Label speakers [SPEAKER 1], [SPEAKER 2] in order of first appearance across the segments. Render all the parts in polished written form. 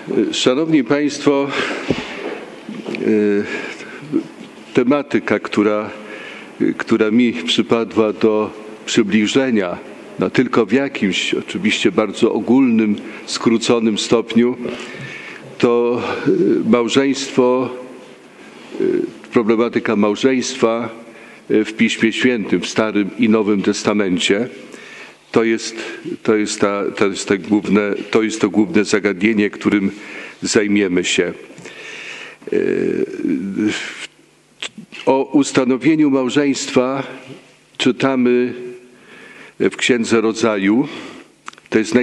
[SPEAKER 1] Szanowni Państwo, tematyka, która mi przypadła do przybliżenia, no tylko w jakimś oczywiście bardzo ogólnym, skróconym stopniu, to małżeństwo, problematyka małżeństwa w Piśmie Świętym, w Starym i Nowym Testamencie. To jest to główne zagadnienie, którym zajmiemy się. O ustanowieniu małżeństwa czytamy w Księdze Rodzaju. To jest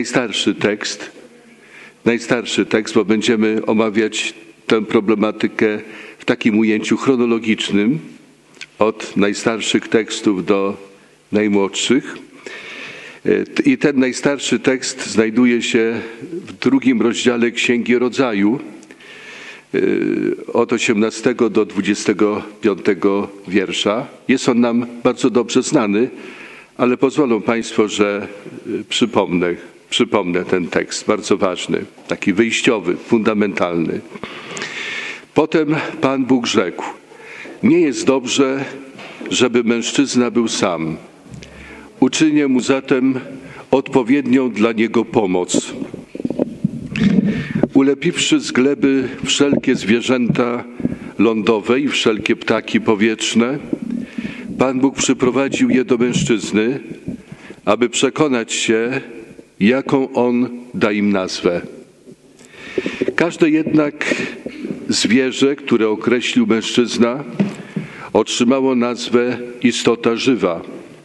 [SPEAKER 1] najstarszy tekst, bo będziemy omawiać tę problematykę w takim ujęciu chronologicznym, od najstarszych tekstów do najmłodszych. I ten najstarszy tekst znajduje się w 2 rozdziale Księgi Rodzaju, od 18 do 25 wiersza. Jest on nam bardzo dobrze znany, ale pozwolą Państwo, że przypomnę ten tekst, bardzo ważny, taki wyjściowy, fundamentalny. Potem Pan Bóg rzekł: nie jest dobrze, żeby mężczyzna był sam. Uczynię mu zatem odpowiednią dla niego pomoc. Ulepiwszy z gleby wszelkie zwierzęta lądowe i wszelkie ptaki powietrzne, Pan Bóg przyprowadził je do mężczyzny, aby przekonać się, jaką on da im nazwę. Każde jednak zwierzę, które określił mężczyzna, otrzymało nazwę istota żywa.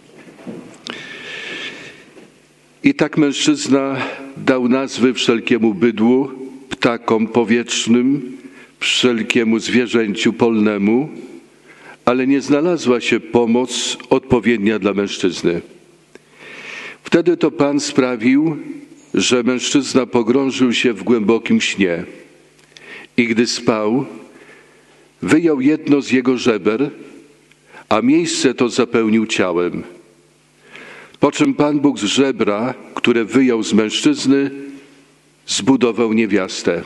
[SPEAKER 1] I tak mężczyzna dał nazwy wszelkiemu bydłu, ptakom powietrznym, wszelkiemu zwierzęciu polnemu, ale nie znalazła się pomoc odpowiednia dla mężczyzny. Wtedy to Pan sprawił, że mężczyzna pogrążył się w głębokim śnie i gdy spał, wyjął jedno z jego żeber, a miejsce to zapełnił ciałem. Po czym Pan Bóg z żebra, które wyjął z mężczyzny, zbudował niewiastę.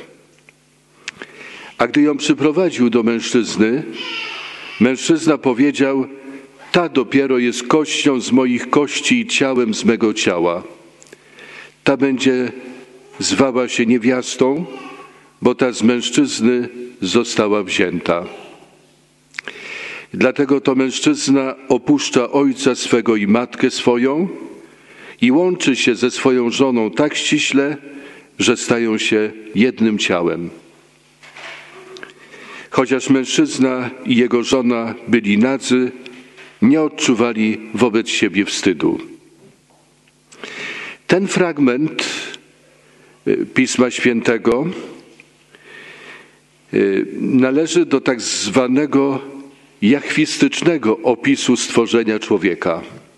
[SPEAKER 1] A gdy ją przyprowadził do mężczyzny, mężczyzna powiedział: ta dopiero jest kością z moich kości i ciałem z mego ciała. Ta będzie zwała się niewiastą, bo ta z mężczyzny została wzięta. Dlatego to mężczyzna opuszcza ojca swego i matkę swoją i łączy się ze swoją żoną tak ściśle, że stają się jednym ciałem. Chociaż mężczyzna i jego żona byli nadzy, nie odczuwali wobec siebie wstydu. Ten fragment Pisma Świętego należy do tak zwanego jachwistycznego opisu stworzenia człowieka.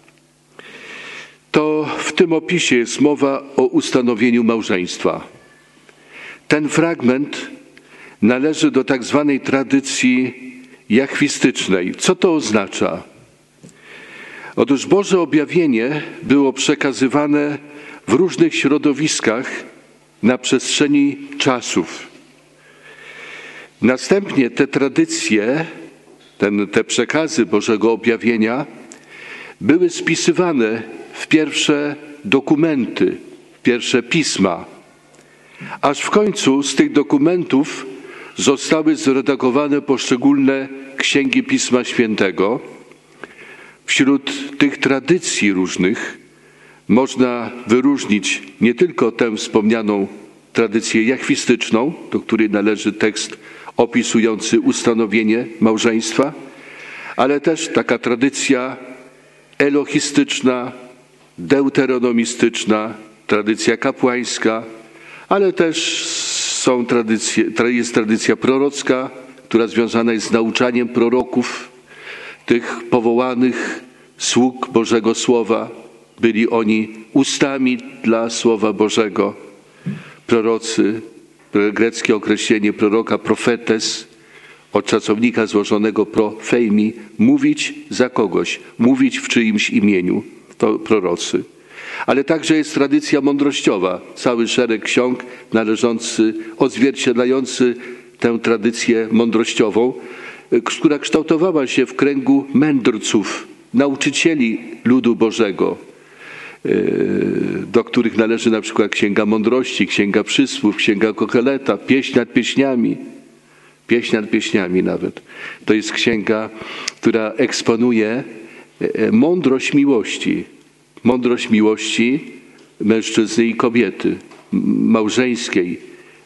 [SPEAKER 1] To w tym opisie jest mowa o ustanowieniu małżeństwa. Ten fragment należy do tak zwanej tradycji jachwistycznej. Co to oznacza? Otóż Boże objawienie było przekazywane w różnych środowiskach na przestrzeni czasów. Następnie te tradycje, te przekazy Bożego objawienia były spisywane w pierwsze dokumenty, w pierwsze pisma, aż w końcu z tych dokumentów zostały zredagowane poszczególne księgi Pisma Świętego. Wśród tych tradycji różnych można wyróżnić nie tylko tę wspomnianą tradycję jachwistyczną, do której należy tekst opisujący ustanowienie małżeństwa, ale też taka tradycja elohistyczna, deuteronomistyczna, tradycja kapłańska, ale też jest tradycja prorocka, która związana jest z nauczaniem proroków, tych powołanych sług Bożego Słowa. Byli oni ustami dla Słowa Bożego. Prorocy, greckie określenie proroka profetes, od czasownika złożonego profeimi, mówić za kogoś, mówić w czyimś imieniu, to prorocy. Ale także jest tradycja mądrościowa, cały szereg ksiąg odzwierciedlający tę tradycję mądrościową, która kształtowała się w kręgu mędrców, nauczycieli ludu Bożego, do których należy na przykład Księga Mądrości, Księga Przysłów, Księga Kocheleta, Pieśń nad pieśniami nawet. To jest księga, która eksponuje mądrość miłości mężczyzny i kobiety, małżeńskiej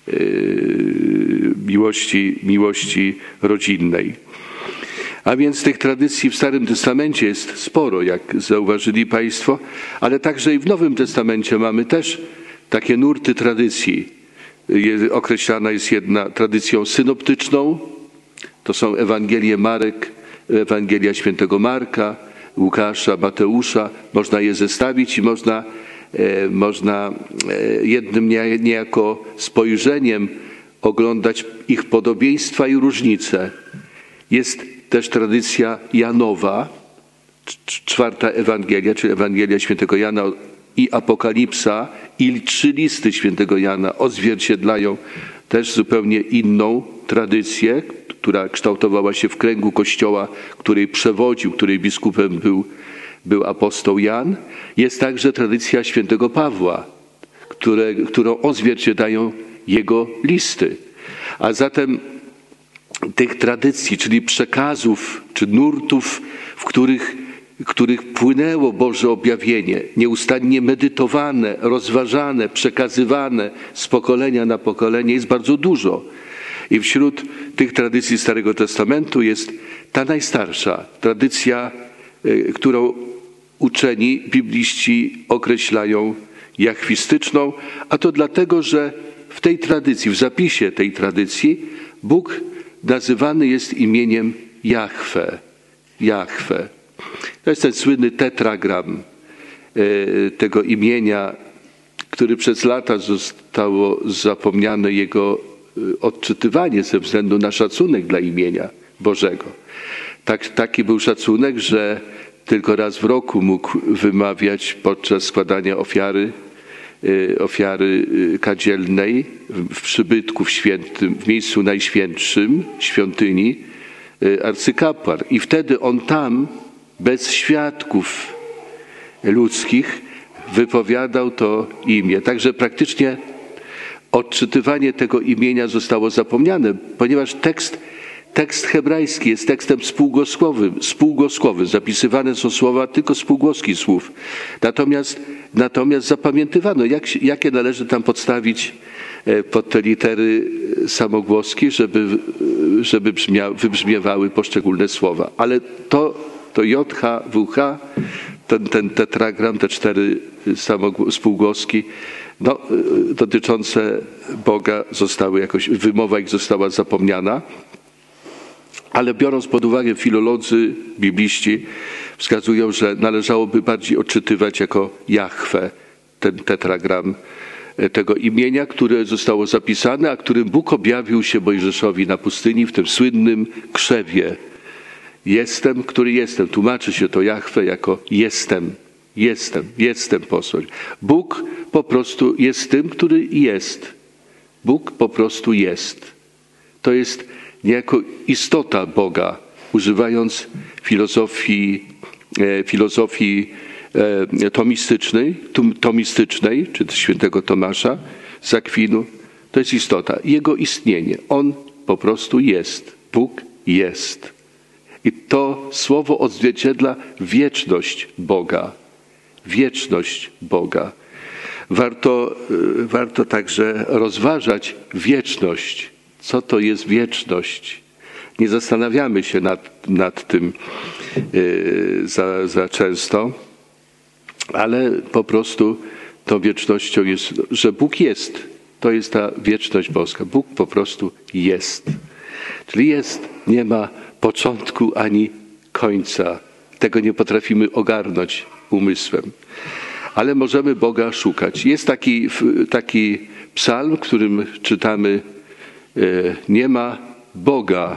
[SPEAKER 1] miłości rodzinnej. A więc tych tradycji w Starym Testamencie jest sporo, jak zauważyli Państwo, ale także i w Nowym Testamencie mamy też takie nurty tradycji. Określana jest jedna tradycją synoptyczną, to są Ewangelia Świętego Marka, Łukasza, Mateusza. Można je zestawić i można jednym niejako spojrzeniem oglądać ich podobieństwa i różnice. Jest też tradycja Janowa, 4. Ewangelia, czyli Ewangelia Świętego Jana i Apokalipsa i 3 listy Świętego Jana odzwierciedlają też zupełnie inną tradycję, która kształtowała się w kręgu Kościoła, której przewodził, której biskupem był apostoł Jan. Jest także tradycja Świętego Pawła, którą odzwierciedlają jego listy. A zatem tych tradycji, czyli przekazów, czy nurtów, w których płynęło Boże objawienie, nieustannie medytowane, rozważane, przekazywane z pokolenia na pokolenie, jest bardzo dużo. I wśród tych tradycji Starego Testamentu jest ta najstarsza tradycja, którą uczeni bibliści określają jachwistyczną, a to dlatego, że w tej tradycji, w zapisie tej tradycji Bóg nazywany jest imieniem Jahwe. Jahwe. To jest ten słynny tetragram tego imienia, który przez lata zostało zapomniane jego odczytywanie ze względu na szacunek dla imienia Bożego. Taki był szacunek, że tylko raz w roku mógł wymawiać podczas składania ofiary kadzielnej w przybytku świętym, w miejscu najświętszym świątyni, arcykapłan. I wtedy on tam, bez świadków ludzkich, wypowiadał to imię. Także praktycznie odczytywanie tego imienia zostało zapomniane, ponieważ tekst hebrajski jest tekstem spółgłoskowym. Zapisywane są słowa tylko spółgłoski słów. Natomiast zapamiętywano, jakie należy tam podstawić pod te litery samogłoski, żeby wybrzmiewały poszczególne słowa. Ale to JH, WH, ten tetragram, te 4 spółgłoski, dotyczące Boga zostały wymowa ich została zapomniana. Ale biorąc pod uwagę filolodzy, bibliści wskazują, że należałoby bardziej odczytywać jako Jahwe ten tetragram tego imienia, które zostało zapisane, a którym Bóg objawił się Mojżeszowi na pustyni w tym słynnym krzewie. Jestem, który jestem. Tłumaczy się to Jahwe jako jestem posąg. Bóg po prostu jest tym, który jest. Bóg po prostu jest. To jest niejako istota Boga, używając filozofii tomistycznej, czy świętego Tomasza z Akwinu. To jest istota, jego istnienie. On po prostu jest. Bóg jest. I to słowo odzwierciedla wieczność Boga. Wieczność Boga. Warto także rozważać wieczność. Co to jest wieczność? Nie zastanawiamy się nad tym za często, ale po prostu tą wiecznością jest, że Bóg jest. To jest ta wieczność boska. Bóg po prostu jest. Czyli jest, nie ma początku ani końca. Tego nie potrafimy ogarnąć umysłem. Ale możemy Boga szukać. Jest taki psalm, w którym czytamy: nie ma Boga,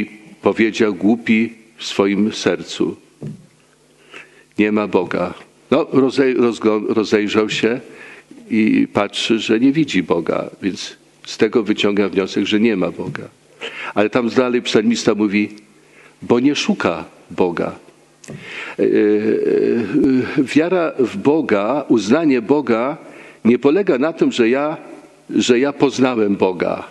[SPEAKER 1] powiedział głupi w swoim sercu. Nie ma Boga. No, rozejrzał się i patrzy, że nie widzi Boga, więc z tego wyciąga wniosek, że nie ma Boga. Ale tam dalej psalmista mówi, bo nie szuka Boga. Wiara w Boga, uznanie Boga nie polega na tym, że ja poznałem Boga.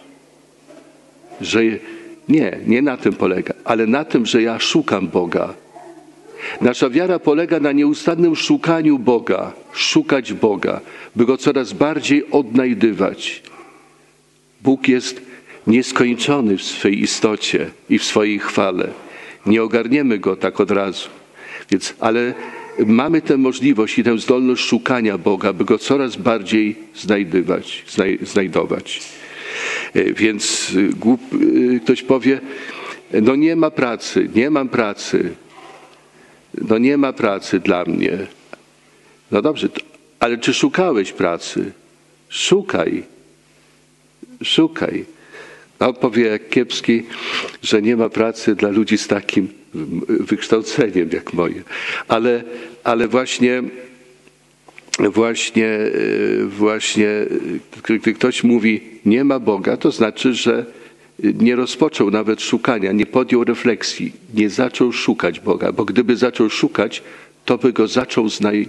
[SPEAKER 1] Nie na tym polega, ale na tym, że ja szukam Boga. Nasza wiara polega na nieustannym szukaniu Boga, szukać Boga, by Go coraz bardziej odnajdywać. Bóg jest nieskończony w swej istocie i w swojej chwale. Nie ogarniemy Go tak od razu. Ale mamy tę możliwość i tę zdolność szukania Boga, by Go coraz bardziej znajdować. Więc ktoś powie, no nie ma pracy, nie mam pracy. No nie ma pracy dla mnie. No dobrze, ale czy szukałeś pracy? Szukaj. No powie jak Kiepski, że nie ma pracy dla ludzi z takim wykształceniem jak moje. Ale właśnie gdy ktoś mówi nie ma Boga, to znaczy, że nie rozpoczął nawet szukania, nie podjął refleksji, nie zaczął szukać Boga, bo gdyby zaczął szukać, to by Go zaczął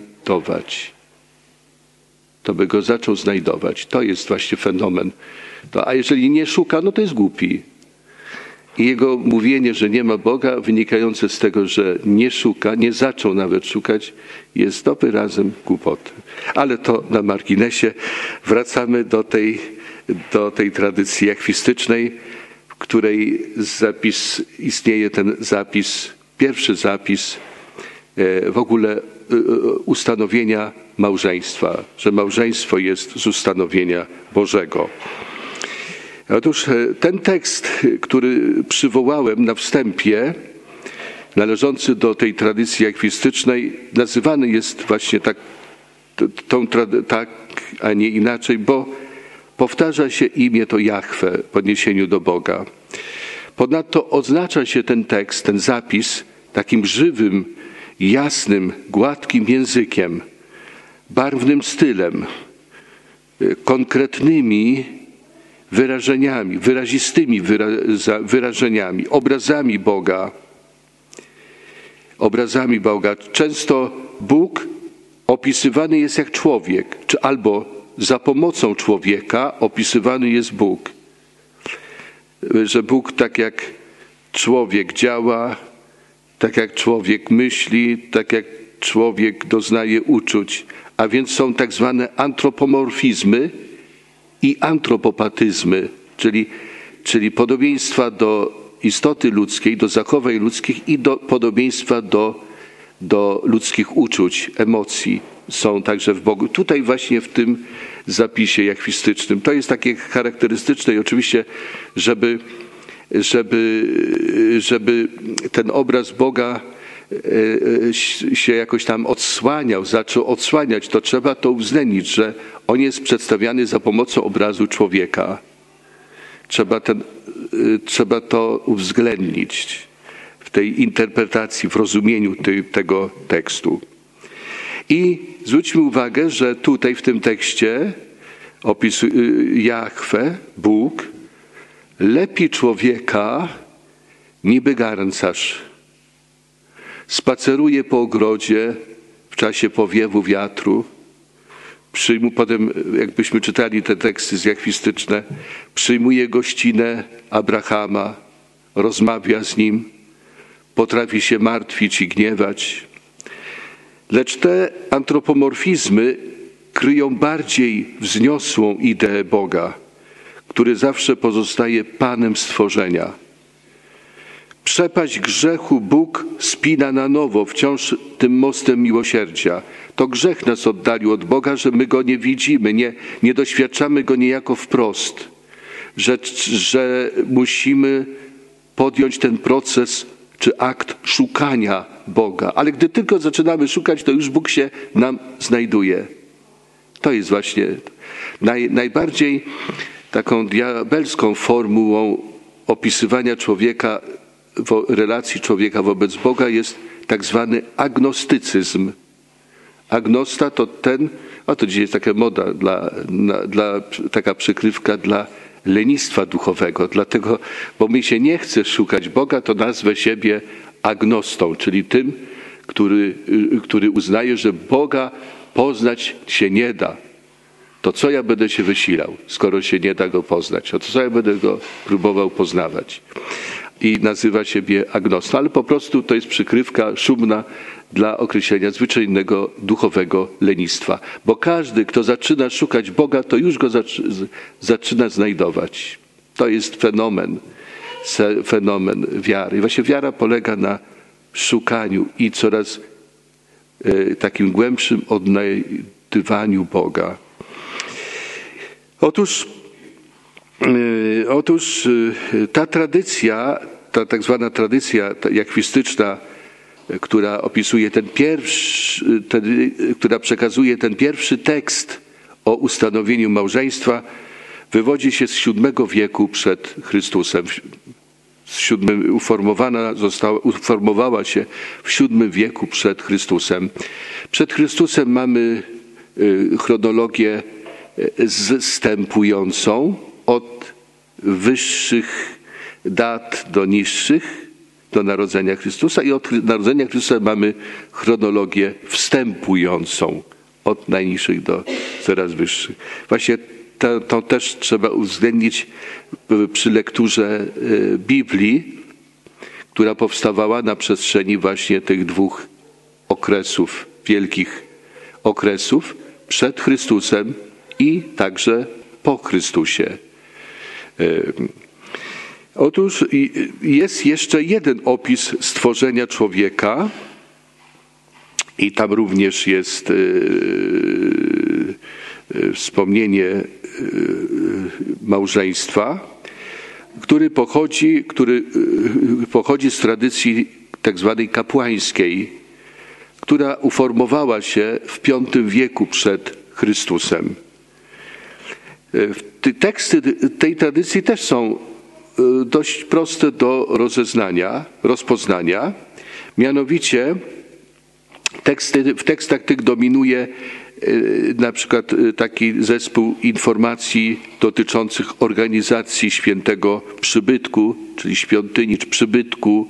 [SPEAKER 1] znajdować. To jest właśnie fenomen. A jeżeli nie szuka, no to jest głupi. I jego mówienie, że nie ma Boga, wynikające z tego, że nie szuka, nie zaczął nawet szukać, jest wyrazem głupoty. Ale to na marginesie. Wracamy do tej tradycji akwistycznej, w której istnieje ten zapis, pierwszy zapis w ogóle ustanowienia małżeństwa, że małżeństwo jest z ustanowienia Bożego. Otóż ten tekst, który przywołałem na wstępie, należący do tej tradycji akwistycznej, nazywany jest właśnie tak, a nie inaczej, bo powtarza się imię to Jahwe w odniesieniu do Boga. Ponadto oznacza się ten tekst, ten zapis takim żywym, jasnym, gładkim językiem, barwnym stylem, konkretnymi wyrażeniami, wyrazistymi wyrażeniami, obrazami Boga. Często Bóg opisywany jest jak człowiek, albo za pomocą człowieka opisywany jest Bóg. Że Bóg tak jak człowiek działa, tak jak człowiek myśli, tak jak człowiek doznaje uczuć. A więc są tak zwane antropomorfizmy i antropopatyzmy, czyli podobieństwa do istoty ludzkiej, do zachowań ludzkich i do podobieństwa do ludzkich uczuć, emocji są także w Bogu. Tutaj właśnie w tym zapisie jachwistycznym. To jest takie charakterystyczne i oczywiście, żeby ten obraz Boga się jakoś tam zaczął odsłaniać, to trzeba to uwzględnić, że on jest przedstawiany za pomocą obrazu człowieka. Trzeba to uwzględnić w tej interpretacji, w rozumieniu tego tekstu. I zwróćmy uwagę, że tutaj w tym tekście Jahwe, Bóg, lepi człowieka niby garncarz. Spaceruje po ogrodzie w czasie powiewu wiatru. Potem, jakbyśmy czytali te teksty zjachwistyczne, przyjmuje gościnę Abrahama, rozmawia z nim, potrafi się martwić i gniewać. Lecz te antropomorfizmy kryją bardziej wzniosłą ideę Boga, który zawsze pozostaje Panem stworzenia. Przepaść grzechu Bóg spina na nowo, wciąż tym mostem miłosierdzia. To grzech nas oddalił od Boga, że my Go nie widzimy, nie doświadczamy Go niejako wprost, że musimy podjąć ten proces czy akt szukania Boga. Ale gdy tylko zaczynamy szukać, to już Bóg się nam znajduje. To jest właśnie najbardziej taką diabelską formułą opisywania człowieka, relacji człowieka wobec Boga jest tak zwany agnostycyzm. Agnosta to ten, a to dzisiaj jest taka moda, taka przykrywka dla lenistwa duchowego. Dlatego, bo mi się nie chce szukać Boga, to nazwę siebie agnostą, czyli tym, który uznaje, że Boga poznać się nie da. To co ja będę się wysilał, skoro się nie da Go poznać? To co ja będę Go próbował poznawać? I nazywa siebie agnostą, ale po prostu to jest przykrywka szumna dla określenia zwyczajnego duchowego lenistwa. Bo każdy, kto zaczyna szukać Boga, to już Go zaczyna znajdować. To jest fenomen wiary. I właśnie wiara polega na szukaniu i coraz takim głębszym odnajdywaniu Boga. Otóż ta tradycja, ta tak zwana tradycja jakwistyczna, która opisuje która przekazuje ten pierwszy tekst o ustanowieniu małżeństwa, wywodzi się z VII wieku przed Chrystusem. Uformowała się w VII wieku przed Chrystusem. Przed Chrystusem mamy chronologię zstępującą od wyższych dat do niższych, do narodzenia Chrystusa, i od narodzenia Chrystusa mamy chronologię wstępującą od najniższych do coraz wyższych. Właśnie to też trzeba uwzględnić przy lekturze Biblii, która powstawała na przestrzeni właśnie tych dwóch okresów, wielkich okresów, przed Chrystusem i także po Chrystusie. Otóż jest jeszcze jeden opis stworzenia człowieka i tam również jest wspomnienie małżeństwa, który pochodzi z tradycji tak zwanej kapłańskiej, która uformowała się w V wieku przed Chrystusem. Teksty tej tradycji też są dość proste do rozpoznania. Mianowicie w tekstach tych dominuje na przykład taki zespół informacji dotyczących organizacji świętego przybytku, czyli świątyni czy przybytku,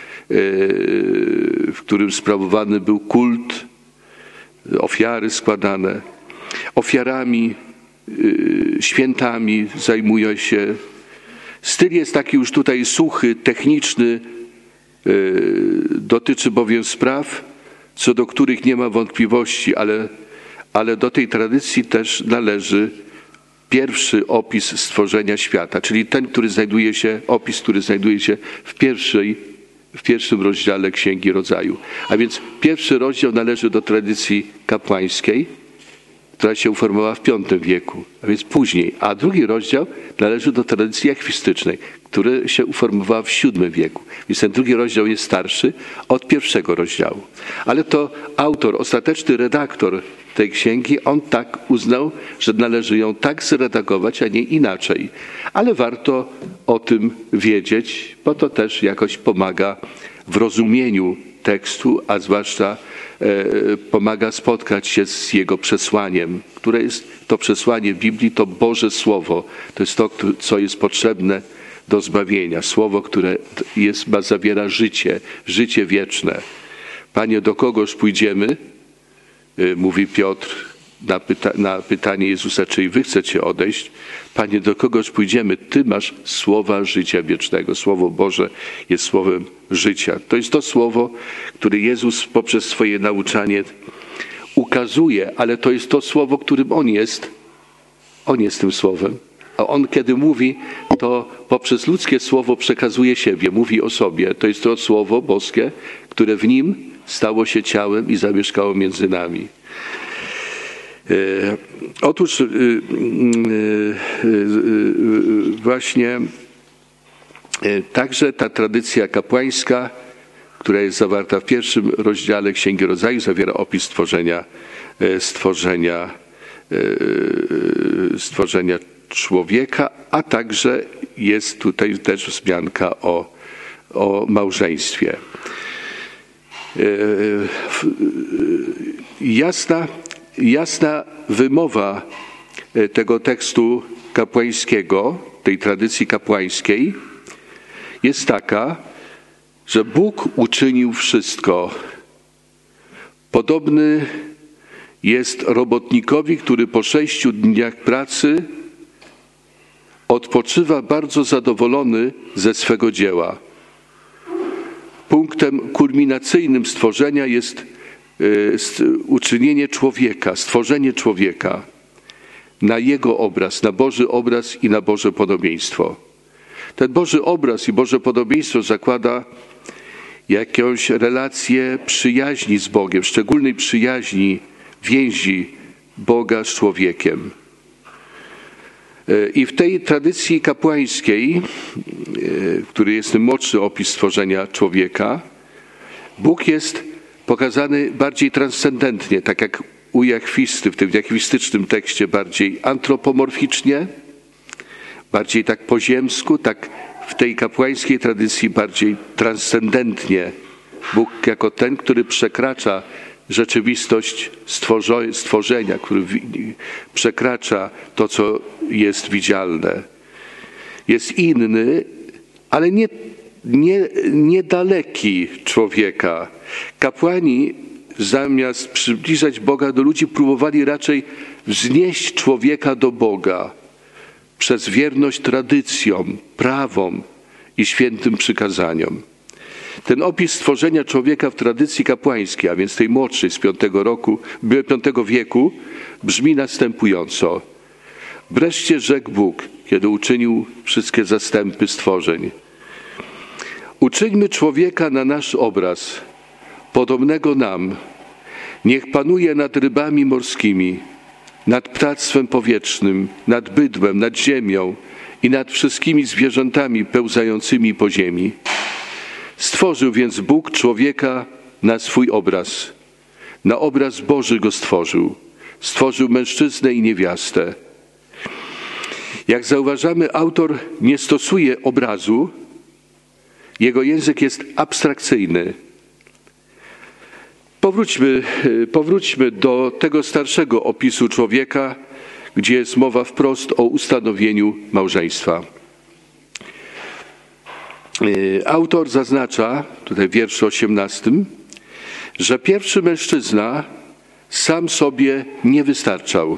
[SPEAKER 1] w którym sprawowany był kult, ofiary składane. Ofiarami, świętami zajmuje się. Styl jest taki już tutaj suchy, techniczny, dotyczy bowiem spraw, co do których nie ma wątpliwości, ale do tej tradycji też należy pierwszy opis stworzenia świata, czyli ten, opis, który znajduje się w pierwszym rozdziale Księgi Rodzaju. A więc pierwszy rozdział należy do tradycji kapłańskiej, która się uformowała w V wieku, a więc później. A drugi rozdział należy do tradycji jakwistycznej, która się uformowała w VII wieku. Więc ten drugi rozdział jest starszy od pierwszego rozdziału. Ale to autor, ostateczny redaktor tej księgi, on tak uznał, że należy ją tak zredagować, a nie inaczej. Ale warto o tym wiedzieć, bo to też jakoś pomaga w rozumieniu tekstu, a zwłaszcza pomaga spotkać się z jego przesłaniem, które jest to przesłanie Biblii, to Boże Słowo. To jest to, co jest potrzebne do zbawienia. Słowo, które zawiera życie wieczne. Panie, do kogoż pójdziemy? Mówi Piotr na pytanie Jezusa, czy wy chcecie odejść? Panie, do kogoż pójdziemy? Ty masz słowa życia wiecznego. Słowo Boże jest słowem życia. To jest to słowo, które Jezus poprzez swoje nauczanie ukazuje, ale to jest to słowo, którym On jest. On jest tym słowem. A On, kiedy mówi, to poprzez ludzkie słowo przekazuje siebie, mówi o sobie. To jest to słowo boskie, które w Nim stało się ciałem i zamieszkało między nami. Otóż właśnie także ta tradycja kapłańska, która jest zawarta w pierwszym rozdziale Księgi Rodzaju, zawiera opis stworzenia człowieka, a także jest tutaj też wzmianka o małżeństwie. Jasna wymowa tego tekstu kapłańskiego, tej tradycji kapłańskiej jest taka, że Bóg uczynił wszystko. Podobny jest robotnikowi, który po 6 dniach pracy odpoczywa bardzo zadowolony ze swego dzieła. Punktem kulminacyjnym stworzenia jest uczynienie człowieka, stworzenie człowieka na jego obraz, na Boży obraz i na Boże podobieństwo. Ten Boży obraz i Boże podobieństwo zakłada jakąś relację przyjaźni z Bogiem, szczególnej przyjaźni, więzi Boga z człowiekiem. I w tej tradycji kapłańskiej, który jest młodszy opis stworzenia człowieka, Bóg jest pokazany bardziej transcendentnie, tak jak u Jachwisty, w tym jachwistycznym tekście bardziej antropomorficznie, bardziej tak po ziemsku, tak w tej kapłańskiej tradycji bardziej transcendentnie. Bóg jako ten, który przekracza rzeczywistość stworzenia, który przekracza to, co jest widzialne. Jest inny, ale niedaleki człowieka. Kapłani zamiast przybliżać Boga do ludzi, próbowali raczej wznieść człowieka do Boga przez wierność tradycjom, prawom i świętym przykazaniom. Ten opis stworzenia człowieka w tradycji kapłańskiej, a więc tej młodszej z V wieku, brzmi następująco. Wreszcie rzekł Bóg, kiedy uczynił wszystkie zastępy stworzeń. Uczyńmy człowieka na nasz obraz, podobnego nam. Niech panuje nad rybami morskimi, nad ptactwem powietrznym, nad bydłem, nad ziemią i nad wszystkimi zwierzętami pełzającymi po ziemi. Stworzył więc Bóg człowieka na swój obraz. Na obraz Boży go stworzył. Stworzył mężczyznę i niewiastę. Jak zauważamy, autor nie stosuje obrazu. Jego język jest abstrakcyjny. Powróćmy do tego starszego opisu człowieka, gdzie jest mowa wprost o ustanowieniu małżeństwa. Autor zaznacza, tutaj w wierszu 18, że pierwszy mężczyzna sam sobie nie wystarczał.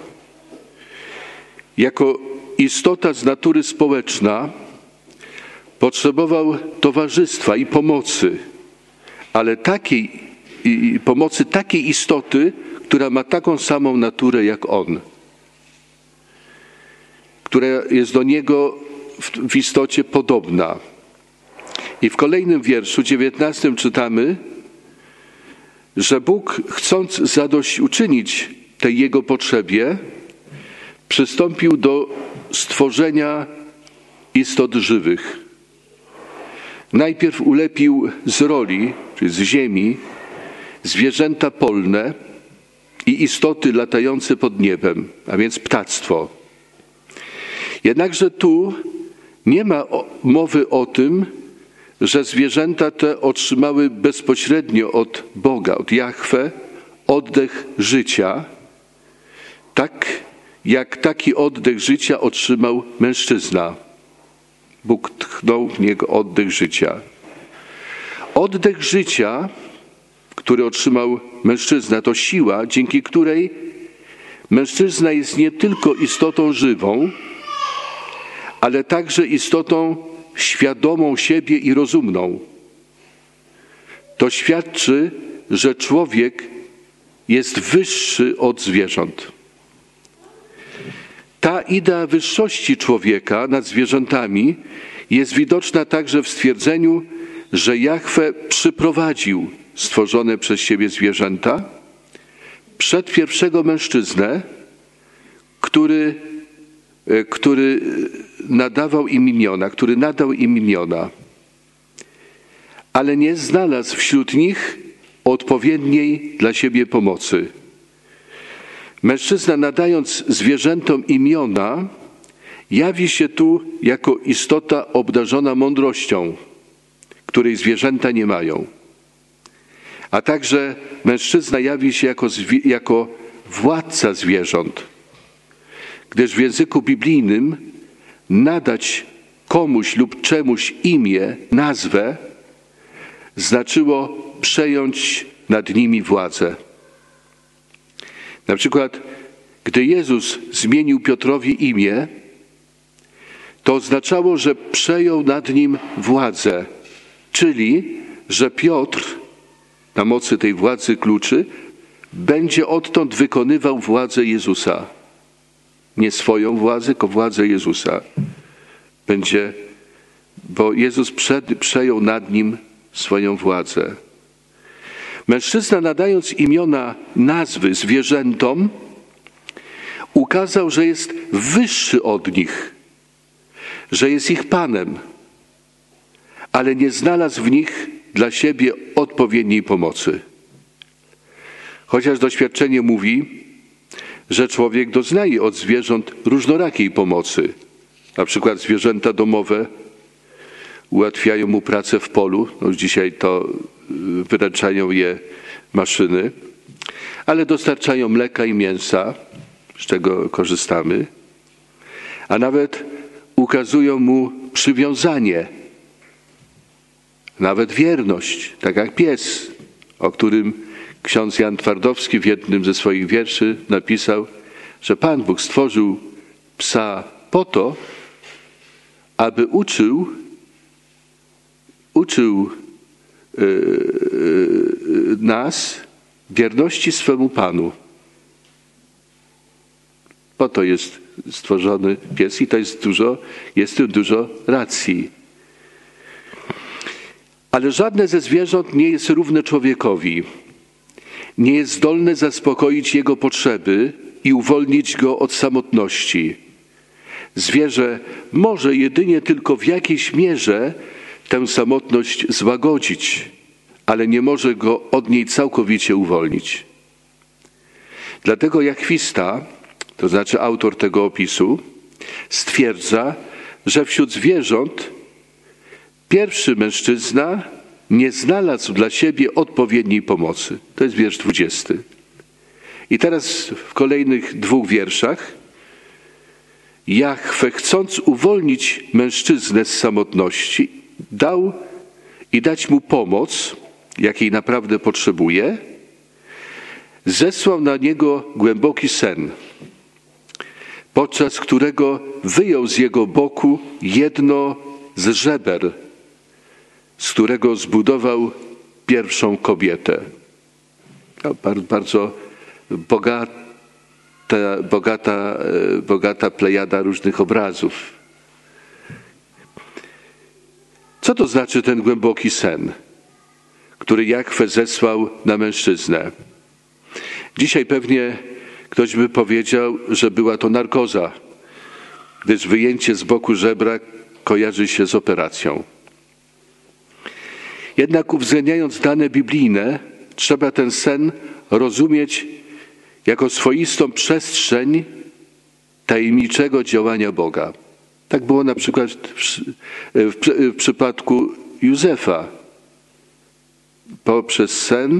[SPEAKER 1] Jako istota z natury społeczna potrzebował towarzystwa i pomocy, ale pomocy takiej istoty, która ma taką samą naturę jak on, która jest do niego w istocie podobna. I w kolejnym wierszu, 19, czytamy, że Bóg, chcąc zadośćuczynić tej jego potrzebie, przystąpił do stworzenia istot żywych. Najpierw ulepił z roli, czyli z ziemi, zwierzęta polne i istoty latające pod niebem, a więc ptactwo. Jednakże tu nie ma mowy o tym, że zwierzęta te otrzymały bezpośrednio od Boga, od Jahwe, oddech życia, tak jak taki oddech życia otrzymał mężczyzna. Bóg tchnął w niego oddech życia. Oddech życia, który otrzymał mężczyzna, to siła, dzięki której mężczyzna jest nie tylko istotą żywą, ale także istotą świadomą siebie i rozumną. To świadczy, że człowiek jest wyższy od zwierząt. Ta idea wyższości człowieka nad zwierzętami jest widoczna także w stwierdzeniu, że Jahwe przyprowadził stworzone przez siebie zwierzęta przed pierwszego mężczyznę, który nadał im imiona, ale nie znalazł wśród nich odpowiedniej dla siebie pomocy. Mężczyzna, nadając zwierzętom imiona, jawi się tu jako istota obdarzona mądrością, której zwierzęta nie mają. a także mężczyzna jawi się jako władca zwierząt, gdyż w języku biblijnym nadać komuś lub czemuś imię, nazwę, znaczyło przejąć nad nimi władzę. Na przykład, gdy Jezus zmienił Piotrowi imię, to oznaczało, że przejął nad nim władzę, czyli że Piotr, na mocy tej władzy kluczy, będzie odtąd wykonywał władzę Jezusa. Nie swoją władzę, tylko władzę Jezusa. Bo Jezus przejął nad nim swoją władzę. Mężczyzna, nadając imiona, nazwy zwierzętom, ukazał, że jest wyższy od nich, że jest ich panem, ale nie znalazł w nich dla siebie odpowiedniej pomocy. Chociaż doświadczenie mówi, że człowiek doznaje od zwierząt różnorakiej pomocy. Na przykład zwierzęta domowe ułatwiają mu pracę w polu. Już dzisiaj to wyręczają je maszyny, ale dostarczają mleka i mięsa, z czego korzystamy, a nawet ukazują mu przywiązanie, nawet wierność, tak jak pies, o którym ksiądz Jan Twardowski w jednym ze swoich wierszy napisał, że Pan Bóg stworzył psa po to, aby uczył nas wierności swemu Panu. Po to jest stworzony pies i to jest w tym dużo racji. Ale żadne ze zwierząt nie jest równe człowiekowi. Nie jest zdolne zaspokoić jego potrzeby i uwolnić go od samotności. Zwierzę może jedynie tylko w jakiejś mierze tę samotność złagodzić, ale nie może go od niej całkowicie uwolnić. Dlatego Jachwista, to znaczy autor tego opisu, stwierdza, że wśród zwierząt pierwszy mężczyzna nie znalazł dla siebie odpowiedniej pomocy. To jest wiersz 20. I teraz w kolejnych 2 wierszach Jahwe, chcąc uwolnić mężczyznę z samotności, dać mu pomoc, jakiej naprawdę potrzebuje, zesłał na niego głęboki sen, podczas którego wyjął z jego boku jedno z żeber, z którego zbudował pierwszą kobietę. Bardzo bogata plejada różnych obrazów. Co to znaczy ten głęboki sen, który Jahwe zesłał na mężczyznę? Dzisiaj pewnie ktoś by powiedział, że była to narkoza, gdyż wyjęcie z boku żebra kojarzy się z operacją. Jednak uwzględniając dane biblijne, trzeba ten sen rozumieć jako swoistą przestrzeń tajemniczego działania Boga. Tak było na przykład w przypadku Józefa. Poprzez sen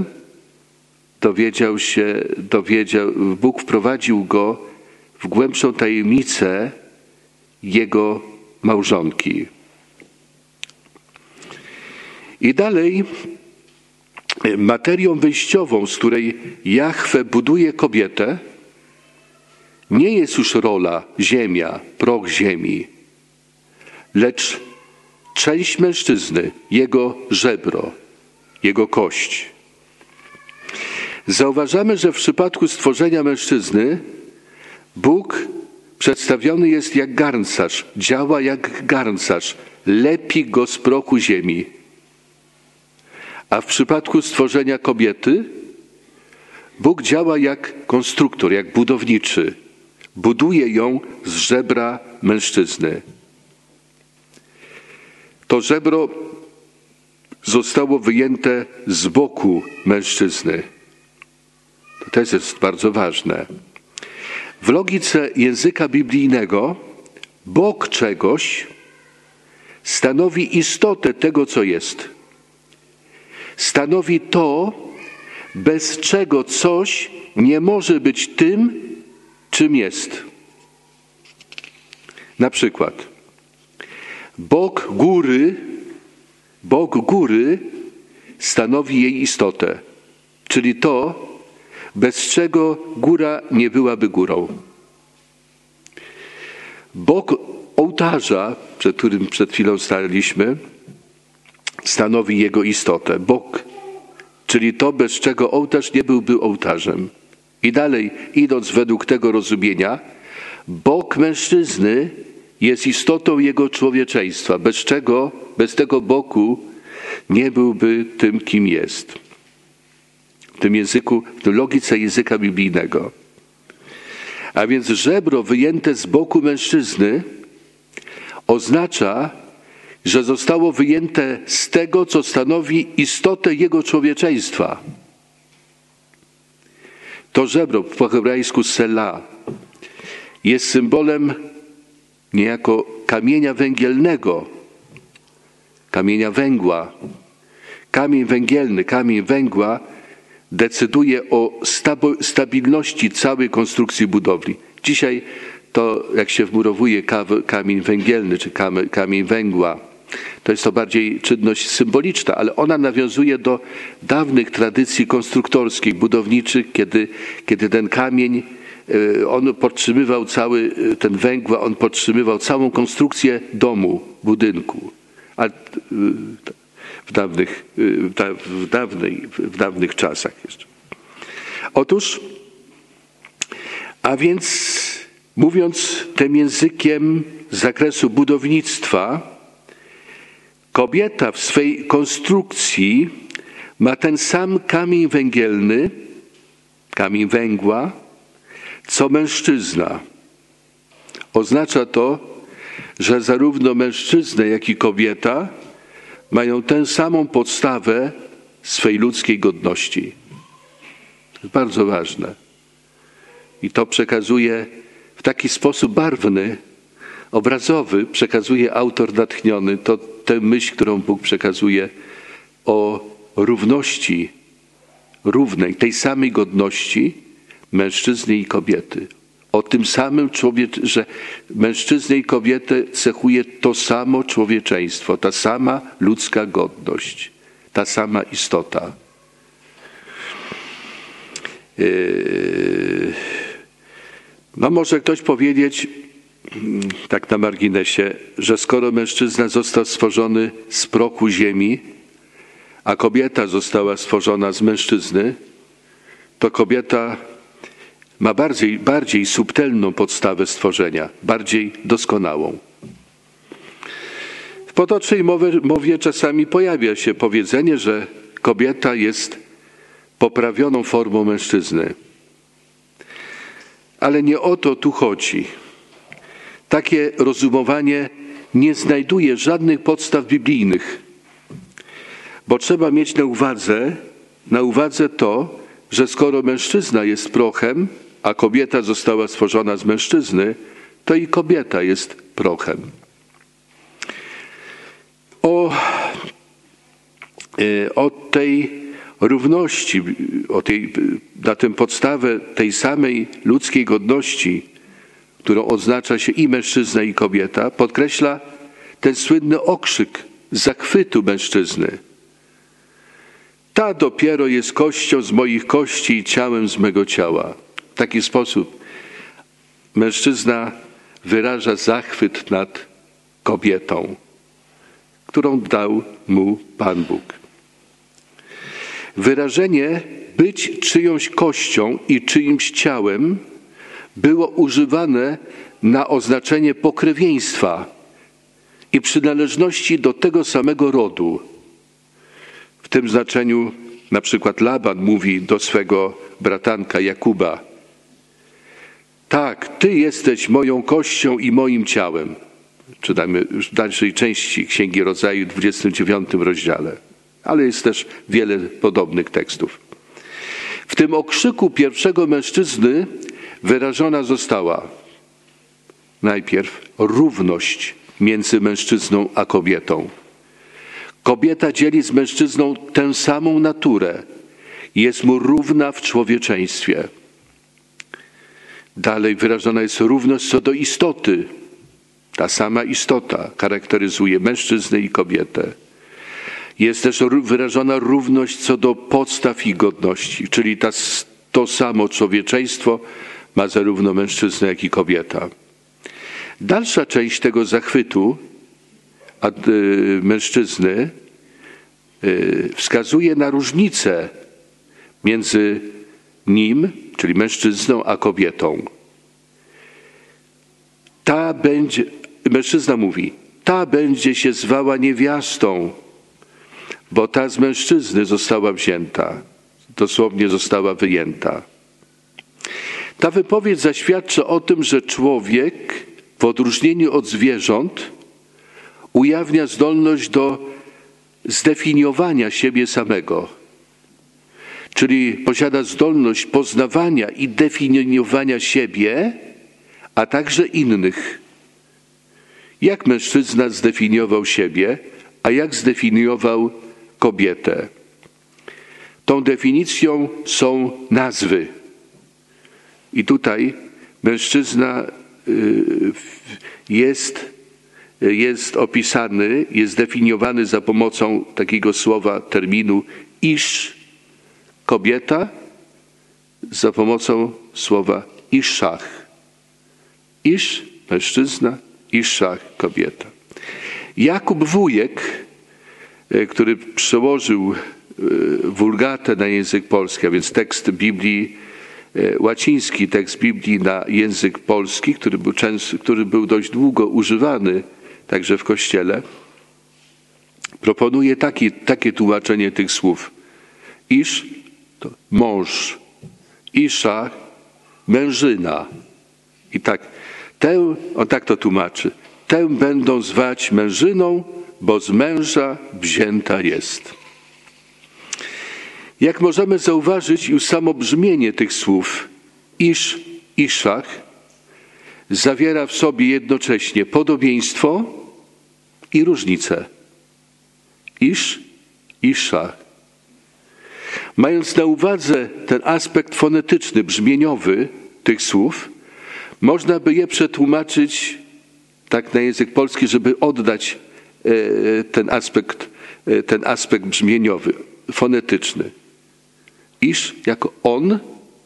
[SPEAKER 1] Bóg wprowadził go w głębszą tajemnicę jego małżonki. I dalej materią wyjściową, z której Jahwe buduje kobietę, nie jest już rola, ziemia, proch ziemi, lecz część mężczyzny, jego żebro, jego kość. Zauważamy, że w przypadku stworzenia mężczyzny Bóg przedstawiony jest jak garncarz, działa jak garncarz, lepi go z prochu ziemi. A w przypadku stworzenia kobiety Bóg działa jak konstruktor, jak budowniczy. Buduje ją z żebra mężczyzny. To żebro zostało wyjęte z boku mężczyzny. To też jest bardzo ważne. W logice języka biblijnego bok czegoś stanowi istotę tego, co jest. Stanowi to, bez czego coś nie może być tym, czym jest. Na przykład Bóg góry stanowi jej istotę, czyli to, bez czego góra nie byłaby górą. Bóg ołtarza, przed którym przed chwilą staliśmy, stanowi jego istotę. Bóg, czyli to, bez czego ołtarz nie byłby ołtarzem. I dalej, idąc według tego rozumienia, Bóg mężczyzny jest istotą jego człowieczeństwa, bez tego Bogu nie byłby tym, kim jest. W tym języku, w tej logice języka biblijnego. A więc żebro wyjęte z boku mężczyzny oznacza, że zostało wyjęte z tego, co stanowi istotę jego człowieczeństwa. To żebro, po hebrajsku selah, jest symbolem niejako kamienia węgielnego, kamienia węgła. Kamień węgielny, kamień węgła decyduje o stabilności całej konstrukcji budowli. Dzisiaj to, jak się wmurowuje kamień węgielny czy kamień węgła, to jest to bardziej czynność symboliczna, ale ona nawiązuje do dawnych tradycji konstruktorskich, budowniczych, kiedy ten kamień, on podtrzymywał ten węgła, on podtrzymywał całą konstrukcję domu, budynku. A w dawnych czasach jeszcze. Otóż, a więc mówiąc tym językiem z zakresu budownictwa, kobieta w swej konstrukcji ma ten sam kamień węgielny, kamień węgła, co mężczyzna. Oznacza to, że zarówno mężczyzna, jak i kobieta mają tę samą podstawę swej ludzkiej godności. To jest bardzo ważne. I to przekazuje w taki sposób barwny, obrazowy, przekazuje autor natchniony, to tę myśl, którą Bóg przekazuje o równości, równej, tej samej godności mężczyzny i kobiety. O tym samym że mężczyznę i kobietę cechuje to samo człowieczeństwo, ta sama ludzka godność, ta sama istota. No może ktoś powiedzieć, tak na marginesie, że skoro mężczyzna został stworzony z prochu ziemi, a kobieta została stworzona z mężczyzny, to kobieta ma bardziej subtelną podstawę stworzenia, bardziej doskonałą. W potocznej mowie czasami pojawia się powiedzenie, że kobieta jest poprawioną formą mężczyzny. Ale nie o to tu chodzi. Takie rozumowanie nie znajduje żadnych podstaw biblijnych, bo trzeba mieć na uwadze to, że skoro mężczyzna jest prochem, a kobieta została stworzona z mężczyzny, to i kobieta jest prochem. O tej równości, na tę podstawę tej samej ludzkiej godności, którą oznacza się i mężczyzna, i kobieta, podkreśla ten słynny okrzyk zachwytu mężczyzny. Ta dopiero jest kością z moich kości i ciałem z mego ciała. W taki sposób mężczyzna wyraża zachwyt nad kobietą, którą dał mu Pan Bóg. Wyrażenie być czyjąś kością i czyimś ciałem było używane na oznaczenie pokrewieństwa i przynależności do tego samego rodu. W tym znaczeniu na przykład Laban mówi do swego bratanka Jakuba: tak, ty jesteś moją kością i moim ciałem. Czytamy już w dalszej części Księgi Rodzaju, 29 rozdziale. Ale jest też wiele podobnych tekstów. W tym okrzyku pierwszego mężczyzny wyrażona została najpierw równość między mężczyzną a kobietą. Kobieta dzieli z mężczyzną tę samą naturę jest mu równa w człowieczeństwie. Dalej wyrażona jest równość co do istoty. Ta sama istota charakteryzuje mężczyznę i kobietę. Jest też wyrażona równość co do podstaw i godności, czyli to samo człowieczeństwo ma zarówno mężczyzna, jak i kobieta. Dalsza część tego zachwytu mężczyzny wskazuje na różnicę między nim, czyli mężczyzną, a kobietą. Mężczyzna mówi, ta będzie się zwała niewiastą, bo ta z mężczyzny została wzięta, dosłownie została wyjęta. Ta wypowiedź zaświadcza o tym, że człowiek w odróżnieniu od zwierząt ujawnia zdolność do zdefiniowania siebie samego, czyli posiada zdolność poznawania i definiowania siebie, a także innych. Jak mężczyzna zdefiniował siebie, a jak zdefiniował kobietę? Tą definicją są nazwy. I tutaj mężczyzna jest opisany, jest definiowany za pomocą takiego słowa, terminu isz, kobieta, za pomocą słowa iszach. Isz, mężczyzna, iszach, kobieta. Jakub Wujek, który przełożył Wulgatę na język polski, a więc tekst Biblii, łaciński tekst Biblii na język polski, który był dość długo używany także w Kościele, proponuje takie tłumaczenie tych słów. Isz to mąż, isza mężyna. I on tak to tłumaczy. Tę będą zwać mężyną, bo z męża wzięta jest. Jak możemy zauważyć, już samo brzmienie tych słów isz, iszach zawiera w sobie jednocześnie podobieństwo i różnicę. Isz, iszach. Mając na uwadze ten aspekt fonetyczny, brzmieniowy tych słów, można by je przetłumaczyć tak na język polski, żeby oddać ten aspekt brzmieniowy, fonetyczny. Isz jako on,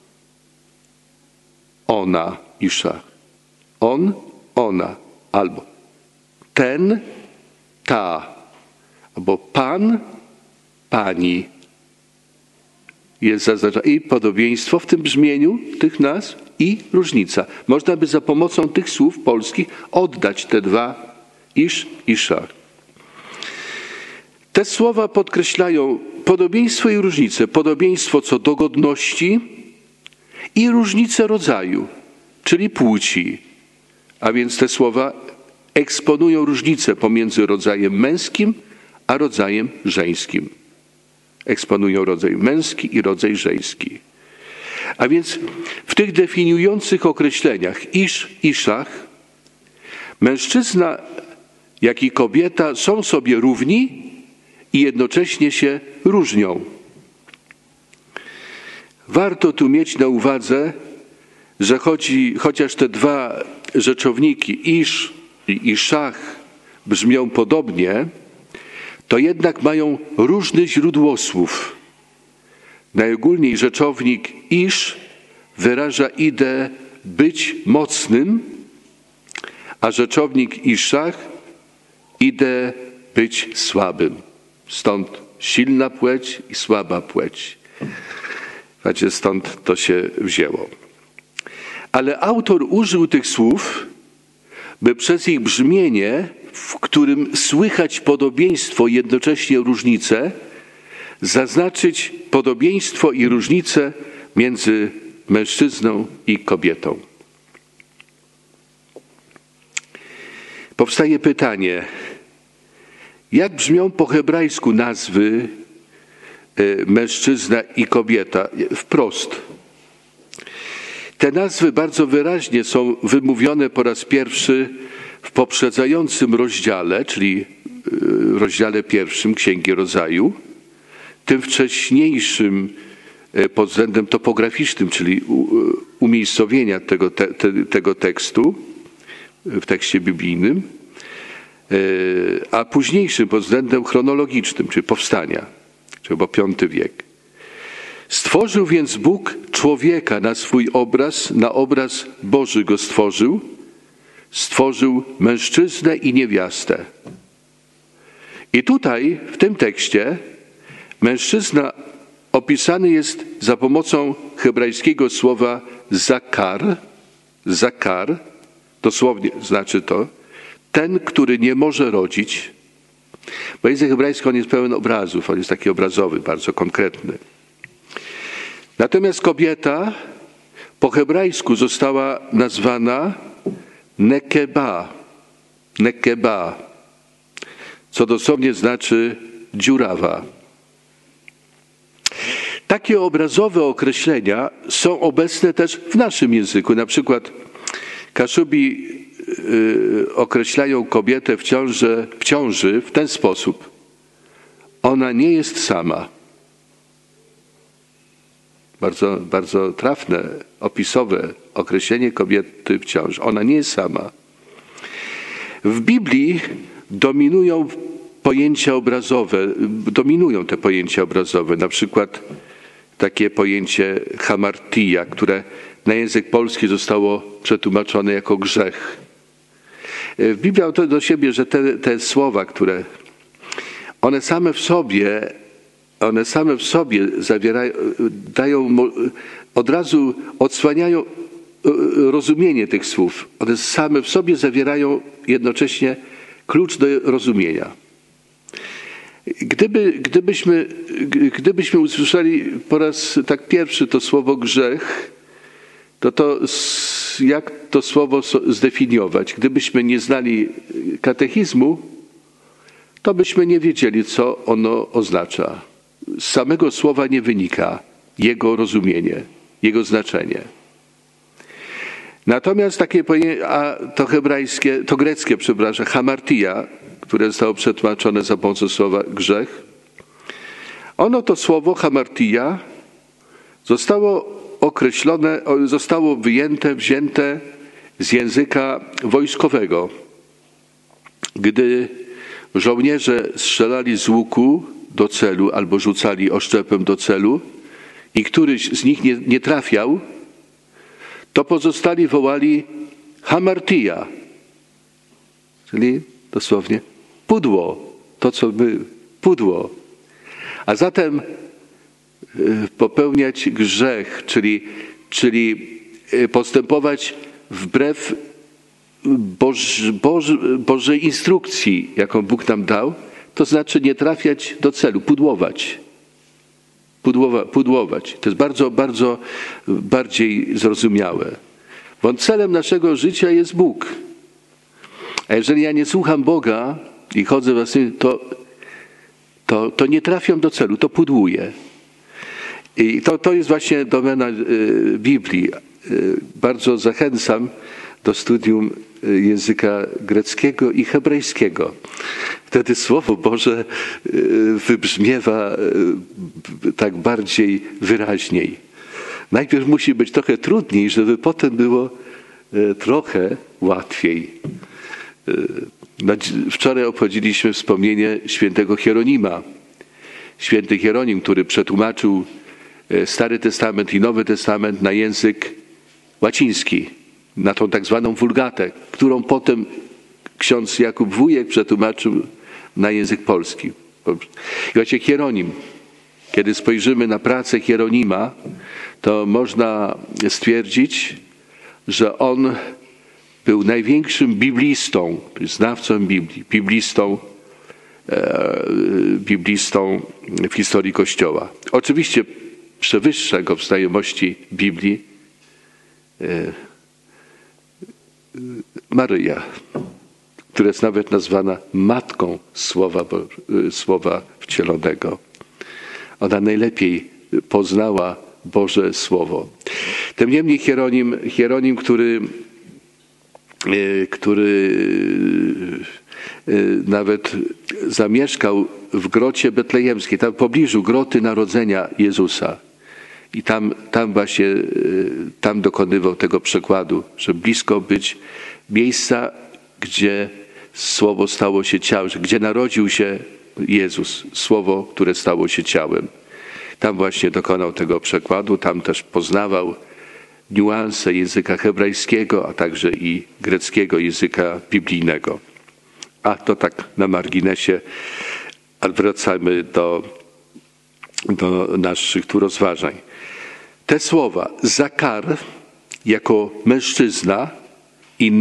[SPEAKER 1] ona, isza. On, ona, albo ten, ta, albo pan, pani. Jest zaznaczone i podobieństwo w tym brzmieniu tych nazw i różnica. Można by za pomocą tych słów polskich oddać te dwa isz, isza. Te słowa podkreślają podobieństwo i różnicę. Podobieństwo co do godności i różnicę rodzaju, czyli płci. A więc te słowa eksponują różnicę pomiędzy rodzajem męskim a rodzajem żeńskim. Eksponują rodzaj męski i rodzaj żeński. A więc w tych definiujących określeniach isz, iszach mężczyzna, jak i kobieta są sobie równi i jednocześnie się różnią. Warto tu mieć na uwadze, że chociaż te dwa rzeczowniki isz i iszach brzmią podobnie, to jednak mają różne źródło słów. Najogólniej rzeczownik isz wyraża ideę być mocnym, a rzeczownik iszach ideę być słabym. Stąd silna płeć i słaba płeć. Znaczy, stąd to się wzięło. Ale autor użył tych słów, by przez ich brzmienie, w którym słychać podobieństwo i jednocześnie różnicę, zaznaczyć podobieństwo i różnicę między mężczyzną i kobietą. Powstaje pytanie, jak brzmią po hebrajsku nazwy mężczyzna i kobieta? Wprost. Te nazwy bardzo wyraźnie są wymówione po raz pierwszy w poprzedzającym rozdziale, czyli w rozdziale 1 Księgi Rodzaju. Tym wcześniejszym pod względem topograficznym, czyli umiejscowienia tego tekstu w tekście biblijnym, a późniejszym pod względem chronologicznym, czyli powstania, czyli chyba V wiek. Stworzył więc Bóg człowieka na swój obraz, na obraz Boży go stworzył, stworzył mężczyznę i niewiastę. I tutaj, w tym tekście, mężczyzna opisany jest za pomocą hebrajskiego słowa zakar, dosłownie znaczy to, ten, który nie może rodzić, bo język hebrajski on jest pełen obrazów, on jest taki obrazowy, bardzo konkretny. Natomiast kobieta po hebrajsku została nazwana nekeba, co dosłownie znaczy dziurawa. Takie obrazowe określenia są obecne też w naszym języku. Na przykład Kaszubi określają kobietę w ciąży w ten sposób. Ona nie jest sama. Bardzo, bardzo trafne, opisowe określenie kobiety w ciąży. Ona nie jest sama. W Biblii dominują te pojęcia obrazowe, na przykład takie pojęcie hamartia, które na język polski zostało przetłumaczone jako grzech. W Biblii ma to do siebie, że te słowa, które one same w sobie zawierają, od razu odsłaniają rozumienie tych słów. One same w sobie zawierają jednocześnie klucz do rozumienia. Gdybyśmy usłyszeli po raz tak pierwszy to słowo grzech, to jak to słowo zdefiniować? Gdybyśmy nie znali katechizmu, to byśmy nie wiedzieli, co ono oznacza. Z samego słowa nie wynika jego rozumienie, jego znaczenie. Natomiast takie pojęcie, to greckie, hamartia, które zostało przetłumaczone za pomocą słowa grzech, to słowo hamartia zostało wzięte z języka wojskowego. Gdy żołnierze strzelali z łuku do celu albo rzucali oszczepem do celu i któryś z nich nie trafiał, to pozostali wołali hamartia, czyli dosłownie pudło, pudło. A zatem popełniać grzech, czyli postępować wbrew Bożej instrukcji, jaką Bóg nam dał, to znaczy nie trafiać do celu, pudłować. To jest bardzo, bardzo bardziej zrozumiałe. Bo celem naszego życia jest Bóg. A jeżeli ja nie słucham Boga i chodzę własnymi, to nie trafiam do celu, to pudłuję. I to jest właśnie domena Biblii. Bardzo zachęcam do studium języka greckiego i hebrajskiego. Wtedy Słowo Boże wybrzmiewa tak bardziej wyraźniej. Najpierw musi być trochę trudniej, żeby potem było trochę łatwiej. Wczoraj obchodziliśmy wspomnienie świętego Hieronima. Święty Hieronim, który przetłumaczył Stary Testament i Nowy Testament na język łaciński, na tą tak zwaną wulgatę, którą potem ksiądz Jakub Wujek przetłumaczył na język polski. I właśnie Hieronim, kiedy spojrzymy na pracę Hieronima, to można stwierdzić, że on był największym biblistą, znawcą Biblii, biblistą w historii Kościoła. Oczywiście przewyższa go w znajomości Biblii Maryja, która jest nawet nazwana matką Słowa Wcielonego. Ona najlepiej poznała Boże Słowo. Tym niemniej Hieronim, który nawet zamieszkał w grocie betlejemskiej, tam w pobliżu groty narodzenia Jezusa. I tam właśnie dokonywał tego przekładu, że blisko być miejsca, gdzie Słowo stało się ciałem, gdzie narodził się Jezus, Słowo, które stało się ciałem. Tam właśnie dokonał tego przekładu, tam też poznawał niuanse języka hebrajskiego, a także i greckiego języka biblijnego. A to tak na marginesie, a wracamy do naszych tu rozważań. Te słowa zakar jako mężczyzna i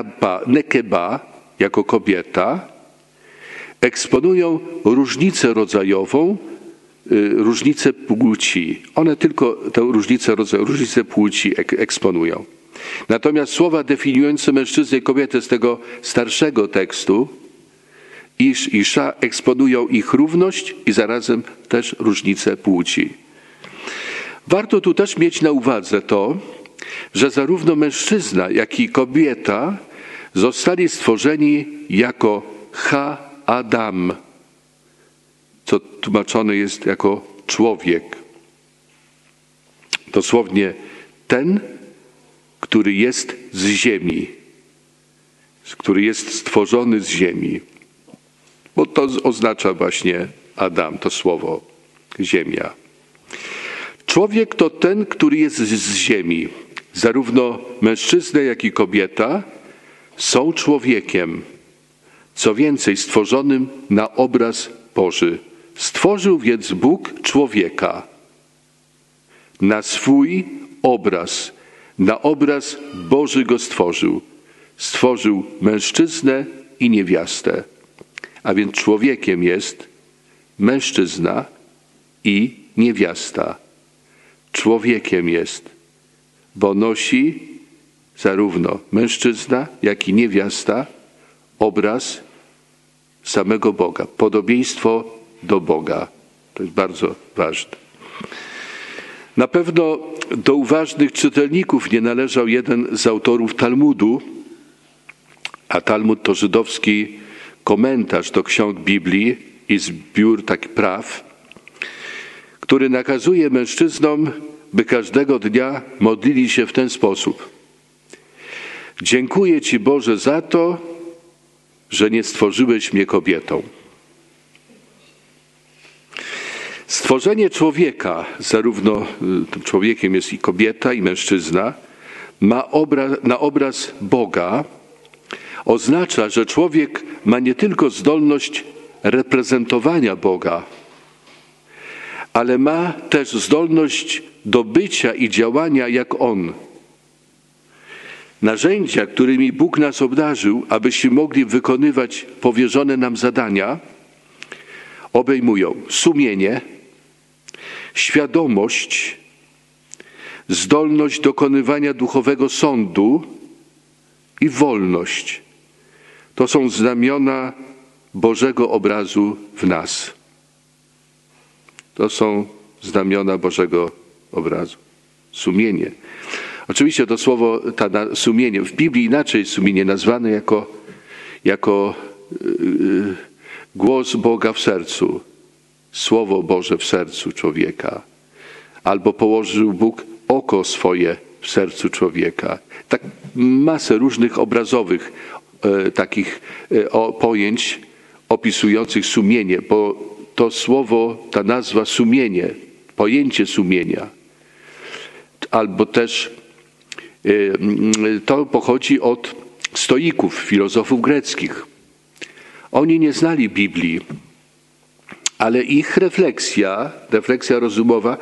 [SPEAKER 1] nekeba jako kobieta eksponują różnicę rodzajową, różnicę płci. One tylko tę różnicę płci eksponują. Natomiast słowa definiujące mężczyznę i kobietę z tego starszego tekstu Isz i Sza eksponują ich równość i zarazem też różnicę płci. Warto tu też mieć na uwadze to, że zarówno mężczyzna, jak i kobieta zostali stworzeni jako Ha-Adam, co tłumaczone jest jako człowiek. Dosłownie ten, który jest z ziemi, który jest stworzony z ziemi. Bo to oznacza właśnie Adam, to słowo, ziemia. Człowiek to ten, który jest z ziemi. Zarówno mężczyzna, jak i kobieta są człowiekiem. Co więcej, stworzonym na obraz Boży. Stworzył więc Bóg człowieka na swój obraz. Na obraz Boży go stworzył. Stworzył mężczyznę i niewiastę. A więc człowiekiem jest mężczyzna i niewiasta. Człowiekiem jest, bo nosi zarówno mężczyzna, jak i niewiasta obraz samego Boga, podobieństwo do Boga. To jest bardzo ważne. Na pewno do uważnych czytelników nie należał jeden z autorów Talmudu, a Talmud to żydowski komentarz do ksiąg Biblii i zbiór takich praw, który nakazuje mężczyznom, by każdego dnia modlili się w ten sposób. Dziękuję Ci, Boże, za to, że nie stworzyłeś mnie kobietą. Stworzenie człowieka, zarówno człowiekiem jest i kobieta, i mężczyzna, ma na obraz Boga, oznacza, że człowiek ma nie tylko zdolność reprezentowania Boga, ale ma też zdolność do bycia i działania jak On. Narzędzia, którymi Bóg nas obdarzył, abyśmy mogli wykonywać powierzone nam zadania, obejmują sumienie, świadomość, zdolność dokonywania duchowego sądu i wolność. To są znamiona Bożego obrazu w nas. To są znamiona Bożego obrazu. Sumienie. Oczywiście to słowo sumienie, w Biblii inaczej jest sumienie nazwane jako głos Boga w sercu. Słowo Boże w sercu człowieka. Albo położył Bóg oko swoje w sercu człowieka. Tak masę różnych obrazowych takich pojęć opisujących sumienie, bo to słowo, ta nazwa sumienie, pojęcie sumienia, albo też to pochodzi od stoików, filozofów greckich. Oni nie znali Biblii, ale ich refleksja rozumowa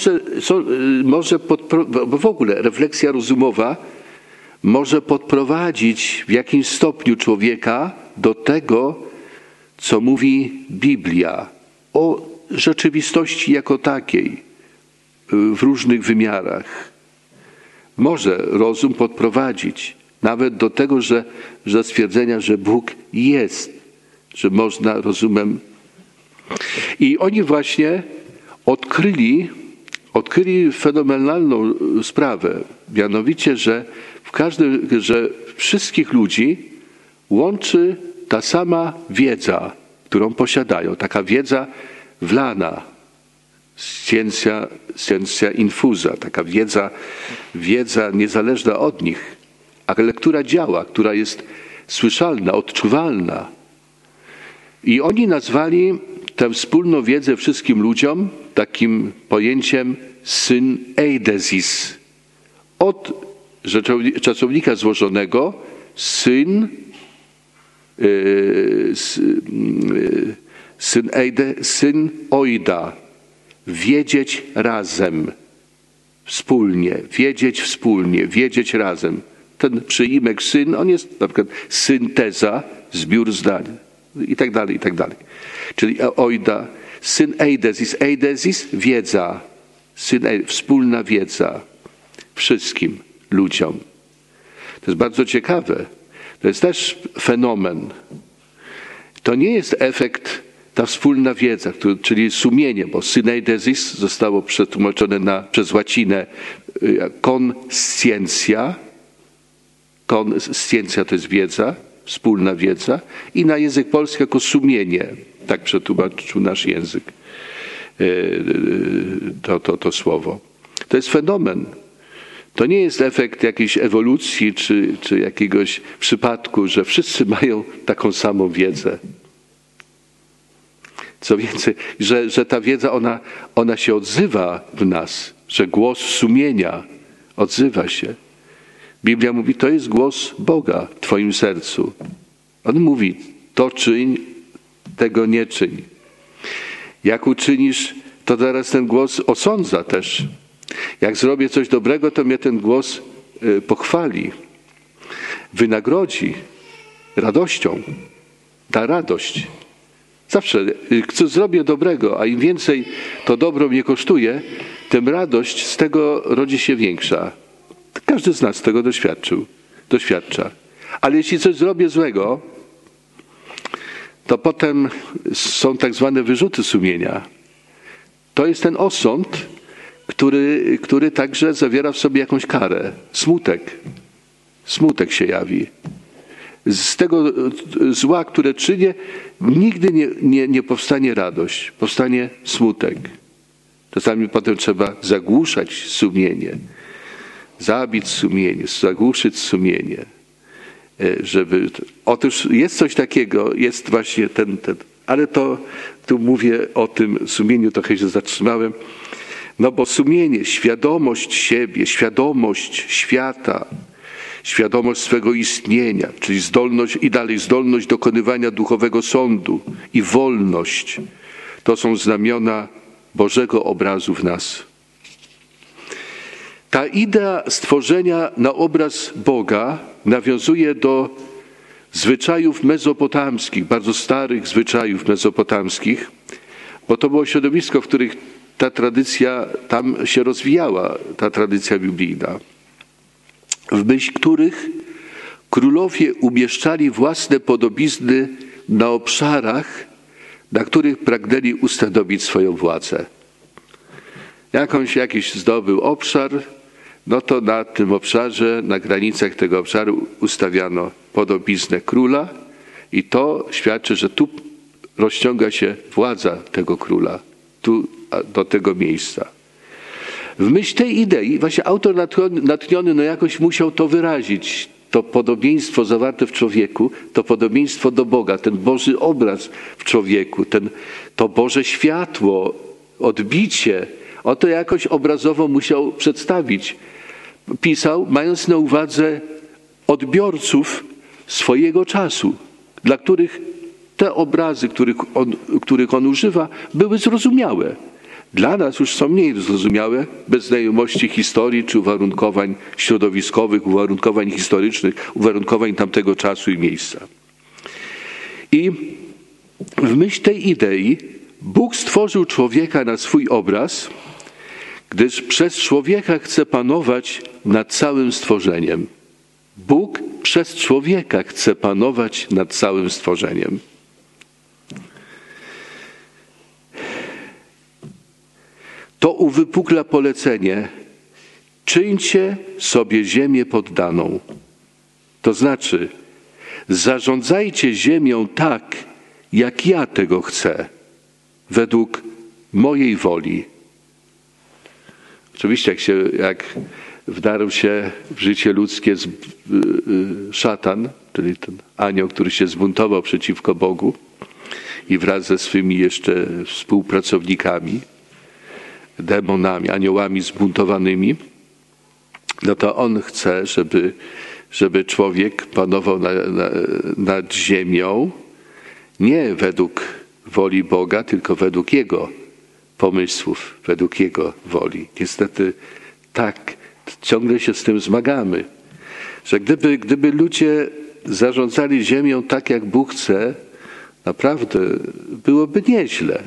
[SPEAKER 1] bo w ogóle refleksja rozumowa może podprowadzić w jakimś stopniu człowieka do tego, co mówi Biblia o rzeczywistości jako takiej w różnych wymiarach. Może rozum podprowadzić nawet do tego, że stwierdzenia, że Bóg jest, że można rozumem. I oni właśnie odkryli fenomenalną sprawę, mianowicie, że wszystkich ludzi łączy ta sama wiedza, którą posiadają, taka wiedza wlana scientia infusa, taka wiedza niezależna od nich, ale która działa, która jest słyszalna, odczuwalna. I oni nazwali tę wspólną wiedzę wszystkim ludziom takim pojęciem syneidesis. Od czasownika złożonego synoida, wiedzieć razem, wspólnie, wiedzieć razem. Ten przyimek syn, on jest na przykład synteza, zbiór zdań i tak dalej, i tak dalej. Czyli oida, eidesis, wiedza, wspólna wiedza wszystkim ludziom. To jest bardzo ciekawe. To jest też fenomen. To nie jest efekt, ta wspólna wiedza, czyli sumienie, bo syneidesis zostało przetłumaczone przez łacinę conscientia. Conscientia to jest wiedza, wspólna wiedza, i na język polski jako sumienie. Tak przetłumaczył nasz język to słowo. To jest fenomen. To nie jest efekt jakiejś ewolucji czy jakiegoś przypadku, że wszyscy mają taką samą wiedzę. Co więcej, że ta wiedza, ona się odzywa w nas, że głos sumienia odzywa się. Biblia mówi, to jest głos Boga w twoim sercu. On mówi, to czyń, tego nie czyń. Jak uczynisz, to teraz ten głos osądza też. Jak zrobię coś dobrego, to mnie ten głos pochwali, wynagrodzi radością, da radość. Zawsze zrobię dobrego, a im więcej to dobro mnie kosztuje, tym radość z tego rodzi się większa. Każdy z nas tego doświadcza. Ale jeśli coś zrobię złego, to potem są tak zwane wyrzuty sumienia. To jest ten osąd, który także zawiera w sobie jakąś karę. Smutek się jawi. Z tego zła, które czynię, nigdy nie powstanie radość. Powstanie smutek. Czasami potem trzeba zagłuszać sumienie. Zabić sumienie, zagłuszyć sumienie. Otóż jest coś takiego, jest właśnie ten. Ale tu mówię o tym sumieniu, trochę się zatrzymałem. No bo sumienie, świadomość siebie, świadomość świata, świadomość swego istnienia, czyli zdolność dokonywania duchowego sądu i wolność, to są znamiona Bożego obrazu w nas. Ta idea stworzenia na obraz Boga nawiązuje do zwyczajów mezopotamskich, bardzo starych zwyczajów mezopotamskich, bo to było środowisko, w których ta tradycja tam się rozwijała, ta tradycja biblijna, w myśl których królowie umieszczali własne podobizny na obszarach, na których pragnęli ustanowić swoją władzę. Jakiś zdobył obszar, no to na tym obszarze, na granicach tego obszaru ustawiano podobiznę króla i to świadczy, że tu rozciąga się władza tego króla, tu do tego miejsca. W myśl tej idei właśnie autor natchniony jakoś musiał to wyrazić, to podobieństwo zawarte w człowieku, to podobieństwo do Boga, ten Boży obraz w człowieku, to Boże światło, odbicie, to jakoś obrazowo musiał przedstawić. Pisał, mając na uwadze odbiorców swojego czasu, dla których te obrazy, których on używa, były zrozumiałe. Dla nas już są mniej zrozumiałe, bez znajomości historii czy uwarunkowań środowiskowych, uwarunkowań historycznych, uwarunkowań tamtego czasu i miejsca. I w myśl tej idei Bóg stworzył człowieka na swój obraz, gdyż przez człowieka chce panować nad całym stworzeniem. Bóg przez człowieka chce panować nad całym stworzeniem. To uwypukla polecenie: czyńcie sobie ziemię poddaną. To znaczy, zarządzajcie ziemią tak, jak ja tego chcę, według mojej woli, Oczywiście jak wdarł się w życie ludzkie szatan, czyli ten anioł, który się zbuntował przeciwko Bogu i wraz ze swymi jeszcze współpracownikami, demonami, aniołami zbuntowanymi, no to on chce, żeby człowiek panował nad ziemią nie według woli Boga, tylko według Jego pomysłów, według Jego woli. Niestety tak, ciągle się z tym zmagamy, że gdyby ludzie zarządzali ziemią tak, jak Bóg chce, naprawdę byłoby nieźle.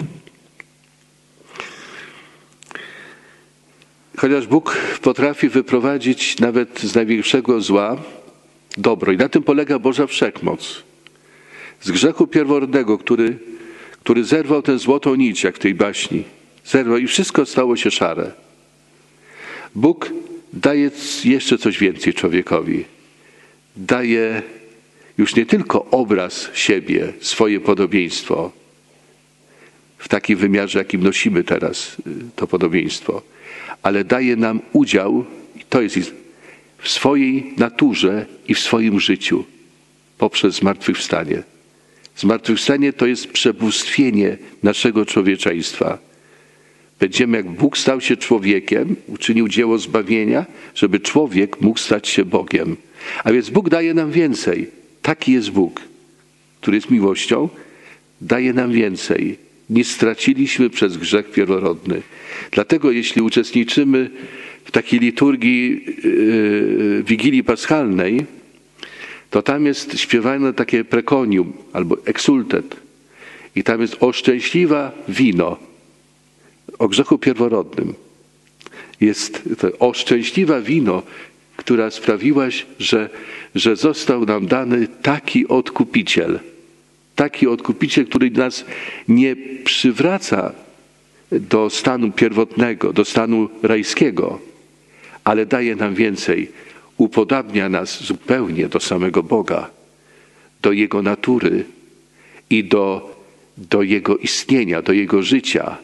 [SPEAKER 1] Chociaż Bóg potrafi wyprowadzić nawet z największego zła dobro. I na tym polega Boża wszechmoc. Z grzechu pierworodnego, który zerwał tę złotą nić, jak w tej baśni. Zerwał i wszystko stało się szare. Bóg daje jeszcze coś więcej człowiekowi. Daje już nie tylko obraz siebie, swoje podobieństwo, w takim wymiarze, jakim nosimy teraz to podobieństwo, ale daje nam udział, to jest w swojej naturze i w swoim życiu poprzez zmartwychwstanie. Zmartwychwstanie to jest przebóstwienie naszego człowieczeństwa. Będziemy, jak Bóg stał się człowiekiem, uczynił dzieło zbawienia, żeby człowiek mógł stać się Bogiem. A więc Bóg daje nam więcej. Taki jest Bóg, który jest miłością, daje nam więcej. Nie straciliśmy przez grzech pierworodny. Dlatego jeśli uczestniczymy w takiej liturgii Wigilii Paschalnej, to tam jest śpiewane takie prekonium albo eksultet. I tam jest o szczęśliwa wino, o grzechu pierworodnym. Jest to o szczęśliwa wino, która sprawiłaś, że został nam dany taki odkupiciel. Taki odkupiciel, który nas nie przywraca do stanu pierwotnego, do stanu rajskiego, ale daje nam więcej. Upodabnia nas zupełnie do samego Boga, do Jego natury i do Jego istnienia, do Jego życia.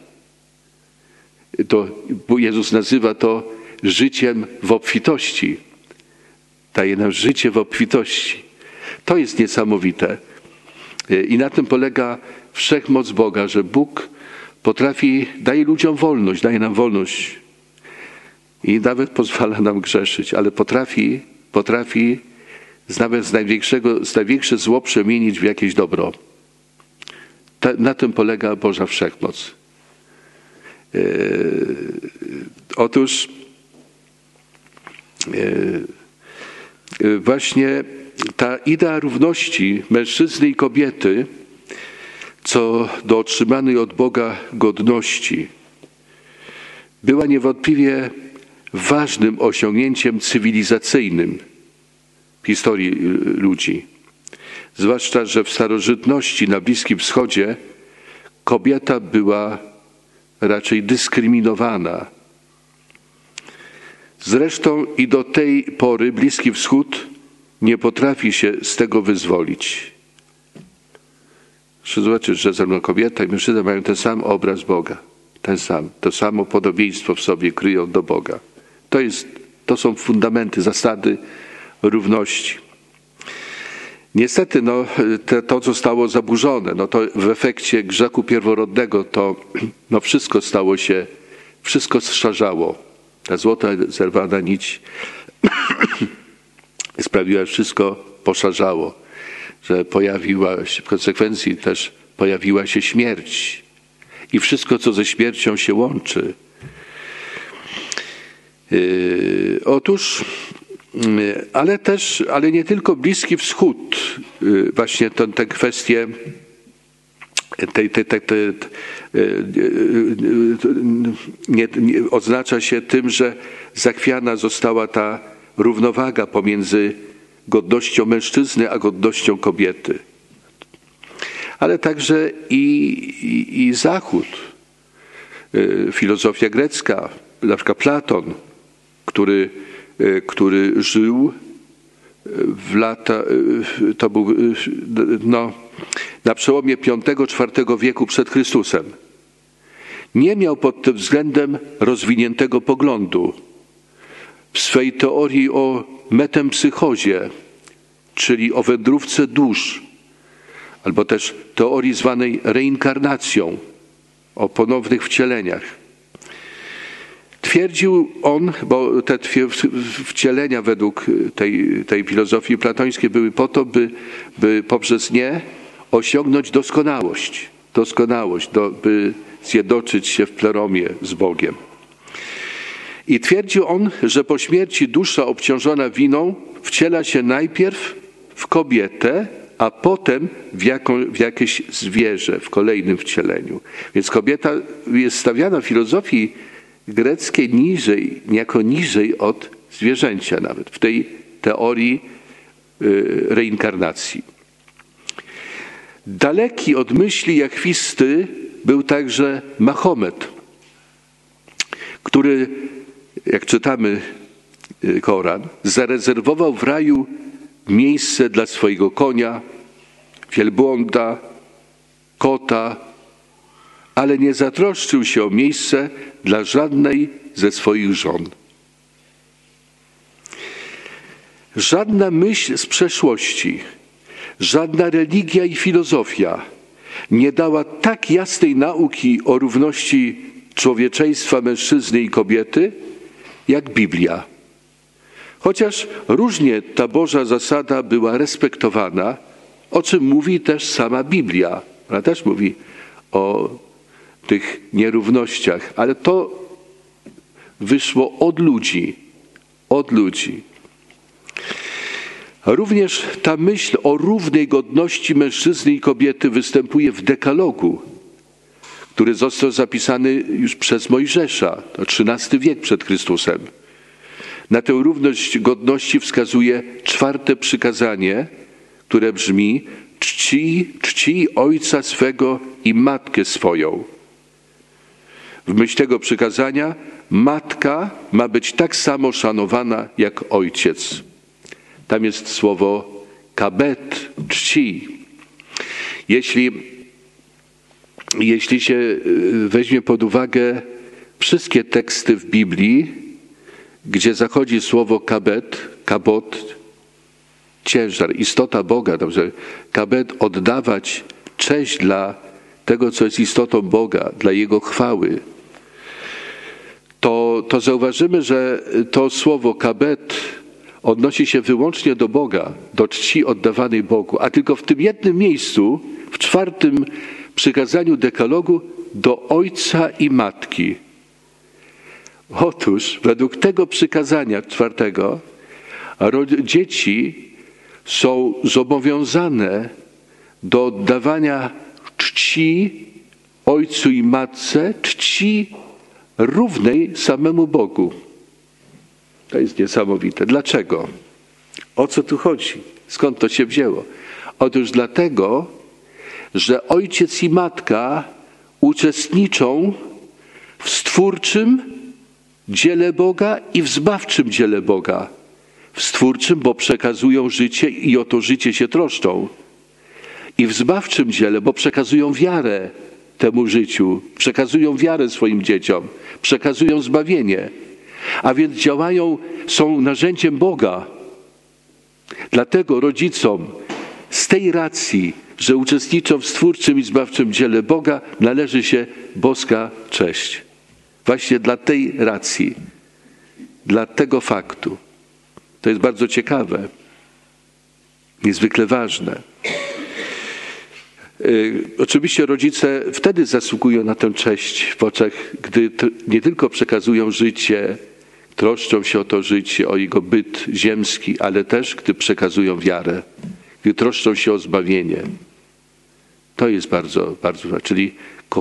[SPEAKER 1] Bo Jezus nazywa to życiem w obfitości. Daje nam życie w obfitości. To jest niesamowite. I na tym polega wszechmoc Boga, że Bóg daje ludziom wolność, daje nam wolność i nawet pozwala nam grzeszyć, ale potrafi nawet z największe zło przemienić w jakieś dobro. Na tym polega Boża wszechmoc. Otóż właśnie ta idea równości mężczyzny i kobiety, co do otrzymanej od Boga godności, była niewątpliwie ważnym osiągnięciem cywilizacyjnym w historii ludzi. Zwłaszcza, że w starożytności na Bliskim Wschodzie kobieta była raczej dyskryminowana. Zresztą i do tej pory Bliski Wschód nie potrafi się z tego wyzwolić. Muszę zobaczyć, że zarówno kobieta i mężczyzna mają ten sam obraz Boga. To samo podobieństwo w sobie kryją do Boga. To są fundamenty, zasady równości. Niestety to zostało zaburzone. To w efekcie grzechu pierworodnego wszystko zszarzało. Ta złota zerwana nić sprawiła, że wszystko poszarzało, że w konsekwencji też pojawiła się śmierć i wszystko, co ze śmiercią się łączy. Otóż, ale nie tylko Bliski Wschód, właśnie te kwestie oznacza się tym, że zachwiana została ta równowaga pomiędzy godnością mężczyzny a godnością kobiety. Ale także i Zachód, filozofia grecka, na przykład Platon, który żył to był na przełomie V-IV wieku przed Chrystusem. Nie miał pod tym względem rozwiniętego poglądu. W swej teorii o metempsychozie, czyli o wędrówce dusz, albo też teorii zwanej reinkarnacją, o ponownych wcieleniach. Twierdził on, bo te wcielenia według tej filozofii platońskiej były po to, by poprzez nie osiągnąć doskonałość, by zjednoczyć się w pleromie z Bogiem. I twierdził on, że po śmierci dusza obciążona winą wciela się najpierw w kobietę, a potem w jakieś zwierzę w kolejnym wcieleniu. Więc kobieta jest stawiana w filozofii greckiej niejako niżej od zwierzęcia nawet, w tej teorii reinkarnacji. Daleki od myśli jachwisty był także Mahomet, który, jak czytamy Koran, zarezerwował w raju miejsce dla swojego konia, wielbłąda, kota, ale nie zatroszczył się o miejsce dla żadnej ze swoich żon. Żadna myśl z przeszłości, żadna religia i filozofia nie dała tak jasnej nauki o równości człowieczeństwa mężczyzny i kobiety, jak Biblia. Chociaż różnie ta Boża zasada była respektowana, o czym mówi też sama Biblia. Ona też mówi o tych nierównościach, ale to wyszło od ludzi. Również ta myśl o równej godności mężczyzny i kobiety występuje w Dekalogu, który został zapisany już przez Mojżesza, to XIII wiek przed Chrystusem. Na tę równość godności wskazuje 4. przykazanie, które brzmi: czcij ojca swego i matkę swoją. W myśl tego przykazania matka ma być tak samo szanowana jak ojciec. Tam jest słowo kabet, czci. Jeśli się weźmie pod uwagę wszystkie teksty w Biblii, gdzie zachodzi słowo kabot, ciężar, istota Boga, dobrze, kabet, oddawać cześć dla tego, co jest istotą Boga, dla Jego chwały, to zauważymy, że to słowo kabet odnosi się wyłącznie do Boga, do czci oddawanej Bogu, a tylko w tym jednym miejscu, w 4. przykazaniu Dekalogu, do ojca i matki. Otóż według tego przykazania 4. dzieci są zobowiązane do oddawania czci ojcu i matce, czci równej samemu Bogu. To jest niesamowite. Dlaczego? O co tu chodzi? Skąd to się wzięło? Otóż dlatego, że ojciec i matka uczestniczą w stwórczym dziele Boga i w zbawczym dziele Boga. W stwórczym, bo przekazują życie i o to życie się troszczą. I w zbawczym dziele, bo przekazują wiarę temu życiu, przekazują wiarę swoim dzieciom, przekazują zbawienie. A więc są narzędziem Boga. Dlatego rodzicom z tej racji, że uczestniczą w stwórczym i zbawczym dziele Boga, należy się boska cześć. Właśnie dla tej racji, dla tego faktu. To jest bardzo ciekawe, niezwykle ważne. Oczywiście rodzice wtedy zasługują na tę cześć w oczach, gdy nie tylko przekazują życie, troszczą się o to życie, o jego byt ziemski, ale też gdy przekazują wiarę, gdy troszczą się o zbawienie. To jest bardzo, bardzo ważne, czyli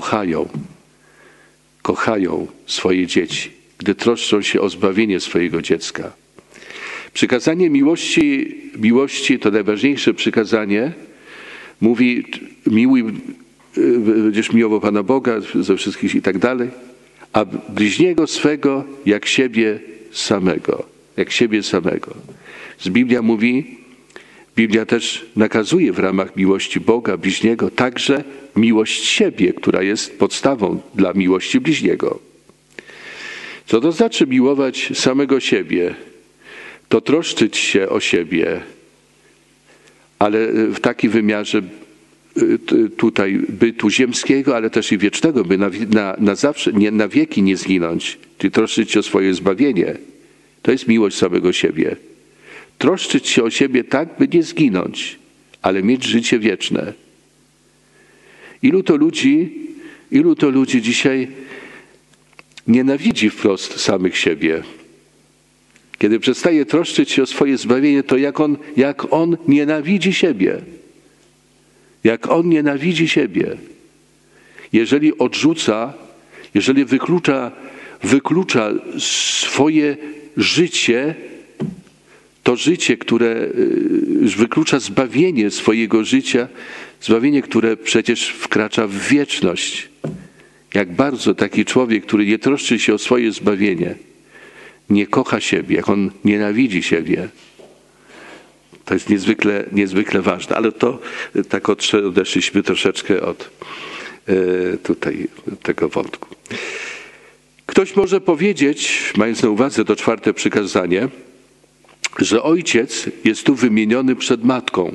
[SPEAKER 1] kochają swoje dzieci, gdy troszczą się o zbawienie swojego dziecka. Przykazanie miłości to najważniejsze przykazanie. Mówi, będziesz miłował Pana Boga ze wszystkich i tak dalej, a bliźniego swego jak siebie samego. Jak siebie samego. Biblia mówi, Biblia też nakazuje w ramach miłości Boga, bliźniego, także miłość siebie, która jest podstawą dla miłości bliźniego. Co to znaczy miłować samego siebie? To troszczyć się o siebie, ale w takim wymiarze tutaj bytu ziemskiego, ale też i wiecznego, by na zawsze, nie na wieki nie zginąć, czyli troszczyć się o swoje zbawienie. To jest miłość samego siebie. Troszczyć się o siebie tak, by nie zginąć, ale mieć życie wieczne. Ilu to ludzi dzisiaj nienawidzi wprost samych siebie. Kiedy przestaje troszczyć się o swoje zbawienie, to jak on nienawidzi siebie. Jak on nienawidzi siebie. Jeżeli odrzuca, jeżeli wyklucza swoje życie, to życie, które wyklucza zbawienie swojego życia, zbawienie, które przecież wkracza w wieczność. Jak bardzo taki człowiek, który nie troszczy się o swoje zbawienie, nie kocha siebie, jak on nienawidzi siebie. To jest niezwykle ważne, ale to tak odeszliśmy troszeczkę od tutaj tego wątku. Ktoś może powiedzieć, mając na uwadze to 4. przykazanie, że ojciec jest tu wymieniony przed matką.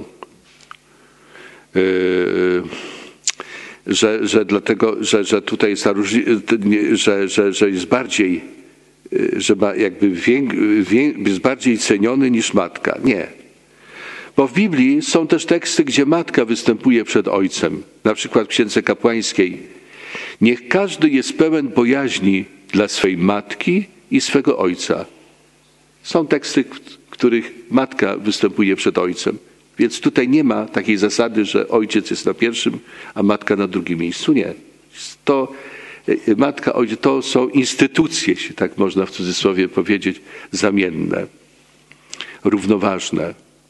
[SPEAKER 1] Że dlatego, że tutaj jest że jest bardziej, że ma jakby jest bardziej ceniony niż matka. Nie. Bo w Biblii są też teksty, gdzie matka występuje przed ojcem. Na przykład w Księdze Kapłańskiej. Niech każdy jest pełen bojaźni dla swej matki i swego ojca. Są teksty, w których matka występuje przed ojcem. Więc tutaj nie ma takiej zasady, że ojciec jest na pierwszym, a matka na drugim miejscu. Nie. To matka, ojciec to są instytucje, jeśli tak można w cudzysłowie powiedzieć, zamienne, równoważne.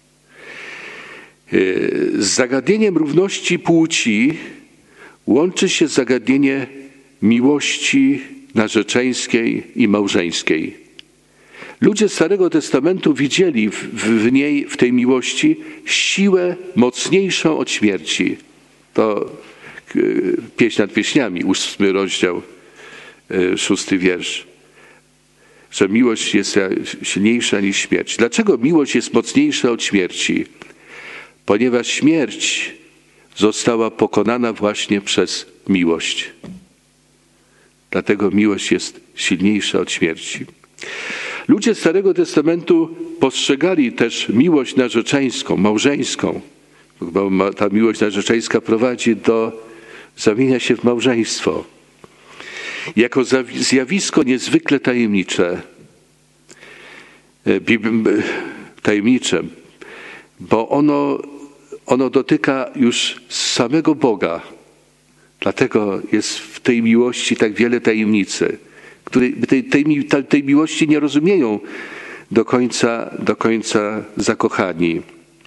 [SPEAKER 1] Z zagadnieniem równości płci łączy się zagadnienie miłości narzeczeńskiej i małżeńskiej. Ludzie Starego Testamentu widzieli w tej miłości siłę mocniejszą od śmierci. To Pieśń nad pieśniami, 8 rozdział, 6 wiersz. Że miłość jest silniejsza niż śmierć. Dlaczego miłość jest mocniejsza od śmierci? Ponieważ śmierć została pokonana właśnie przez miłość. Dlatego miłość jest silniejsza od śmierci. Ludzie Starego Testamentu postrzegali też miłość narzeczeńską, małżeńską, bo ta miłość narzeczeńska prowadzi do zamienia się w małżeństwo. Jako zjawisko niezwykle tajemnicze, bo ono dotyka już samego Boga. Dlatego jest w tej miłości tak wiele tajemnicy, które tej miłości nie rozumieją do końca zakochani.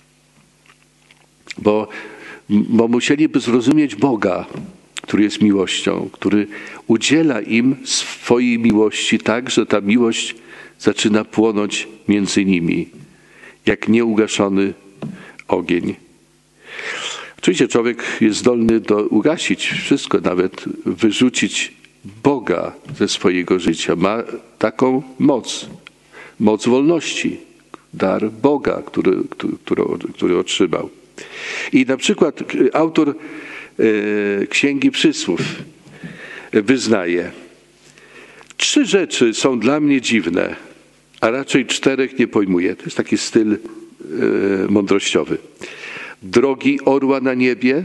[SPEAKER 1] Bo musieliby zrozumieć Boga, który jest miłością, który udziela im swojej miłości tak, że ta miłość zaczyna płonąć między nimi, jak nieugaszony ogień. Oczywiście człowiek jest zdolny ugasić wszystko, nawet wyrzucić Boga ze swojego życia. Ma taką moc wolności, dar Boga, który otrzymał. I na przykład autor Księgi Przysłów wyznaje: 3 rzeczy są dla mnie dziwne, a raczej 4 nie pojmuję. To jest taki styl mądrościowy. Drogi orła na niebie,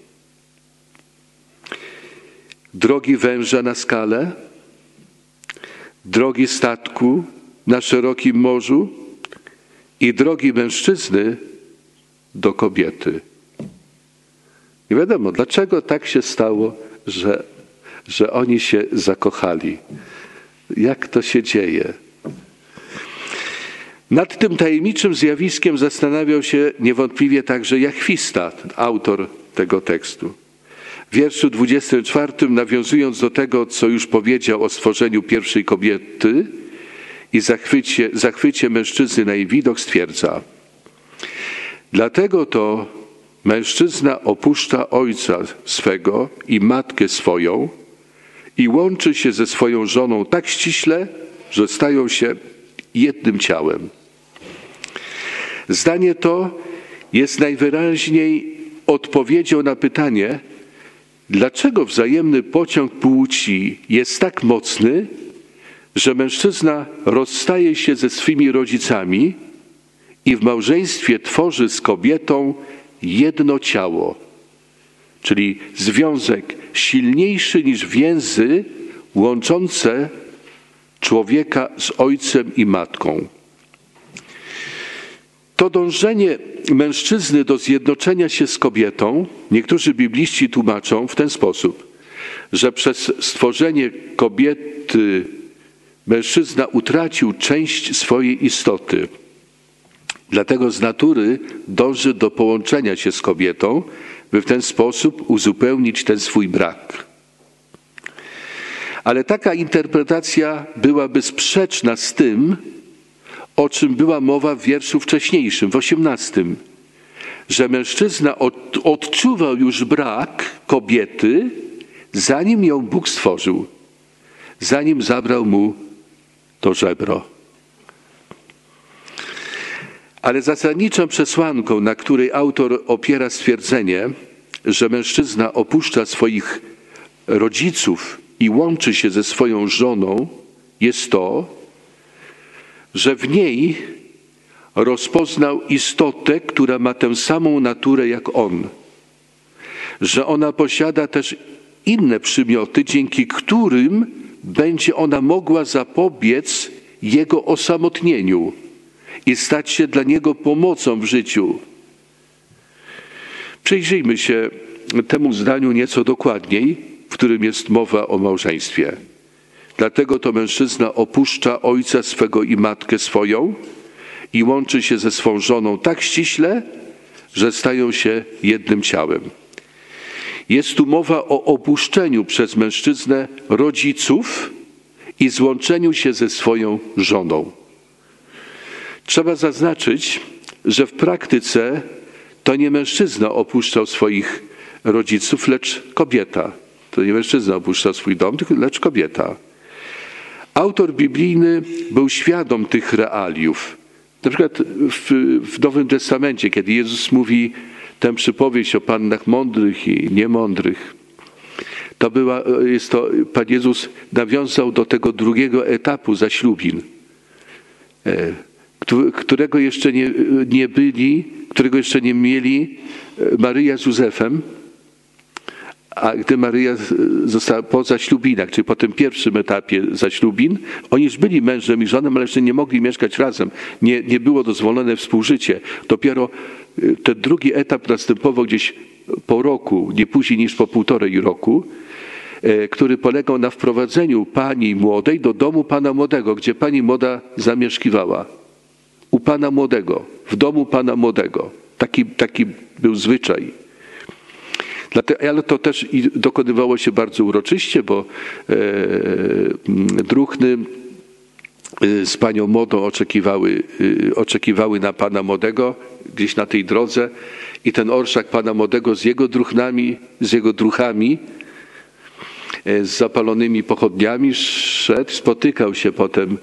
[SPEAKER 1] drogi węża na skale, drogi statku na szerokim morzu i drogi mężczyzny do kobiety. Nie wiadomo, dlaczego tak się stało, że oni się zakochali. Jak to się dzieje? Nad tym tajemniczym zjawiskiem zastanawiał się niewątpliwie także Jachwista, autor tego tekstu. W wierszu 24, nawiązując do tego, co już powiedział o stworzeniu pierwszej kobiety i zachwycie mężczyzny na jej widok, stwierdza: dlatego to mężczyzna opuszcza ojca swego i matkę swoją i łączy się ze swoją żoną tak ściśle, że stają się jednym ciałem. Zdanie to jest najwyraźniej odpowiedzią na pytanie, dlaczego wzajemny pociąg płci jest tak mocny, że mężczyzna rozstaje się ze swymi rodzicami i w małżeństwie tworzy z kobietą jedno ciało, czyli związek silniejszy niż więzy łączące człowieka z ojcem i matką. To dążenie mężczyzny do zjednoczenia się z kobietą niektórzy bibliści tłumaczą w ten sposób, że przez stworzenie kobiety mężczyzna utracił część swojej istoty. Dlatego z natury dąży do połączenia się z kobietą, by w ten sposób uzupełnić ten swój brak. Ale taka interpretacja byłaby sprzeczna z tym, o czym była mowa w wierszu wcześniejszym, w 18, że mężczyzna odczuwał już brak kobiety, zanim ją Bóg stworzył, zanim zabrał mu to żebro. Ale zasadniczą przesłanką, na której autor opiera stwierdzenie, że mężczyzna opuszcza swoich rodziców i łączy się ze swoją żoną, jest to, że w niej rozpoznał istotę, która ma tę samą naturę jak on, że ona posiada też inne przymioty, dzięki którym będzie ona mogła zapobiec jego osamotnieniu i stać się dla niego pomocą w życiu. Przyjrzyjmy się temu zdaniu nieco dokładniej, w którym jest mowa o małżeństwie. Dlatego to mężczyzna opuszcza ojca swego i matkę swoją i łączy się ze swą żoną tak ściśle, że stają się jednym ciałem. Jest tu mowa o opuszczeniu przez mężczyznę rodziców i złączeniu się ze swoją żoną. Trzeba zaznaczyć, że w praktyce to nie mężczyzna opuszczał swoich rodziców, lecz kobieta. To nie mężczyzna opuszczał swój dom, lecz kobieta. Autor biblijny był świadom tych realiów. Na przykład w Nowym Testamencie, kiedy Jezus mówi tę przypowieść o pannach mądrych i niemądrych, Pan Jezus nawiązał do tego drugiego etapu zaślubin, którego jeszcze nie mieli Maryja z Józefem, a gdy Maryja została po zaślubinach, czyli po tym pierwszym etapie zaślubin, oni już byli mężem i żoną, ale jeszcze nie mogli mieszkać razem. Nie było dozwolone współżycie. Dopiero ten drugi etap następował gdzieś po roku, nie później niż po 1,5 roku, który polegał na wprowadzeniu pani młodej do domu pana młodego, gdzie pani młoda zamieszkiwała. U pana młodego, w domu pana młodego. Taki był zwyczaj. Ale to też dokonywało się bardzo uroczyście, bo druhny z panią młodą oczekiwały na pana młodego gdzieś na tej drodze i ten orszak pana młodego z jego druchami, z zapalonymi pochodniami szedł, spotykał się potem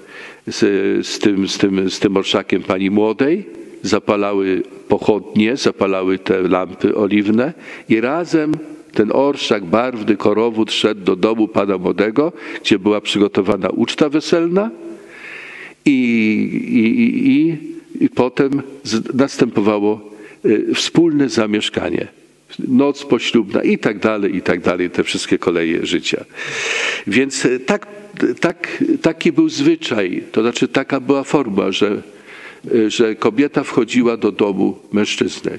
[SPEAKER 1] z tym orszakiem pani młodej, zapalały pochodnie, zapalały te lampy oliwne i razem ten orszak barwny, korowód szedł do domu pana młodego, gdzie była przygotowana uczta weselna i potem następowało wspólne zamieszkanie. Noc poślubna i tak dalej, te wszystkie koleje życia. Więc taki był zwyczaj, to znaczy taka była forma, że kobieta wchodziła do domu mężczyzny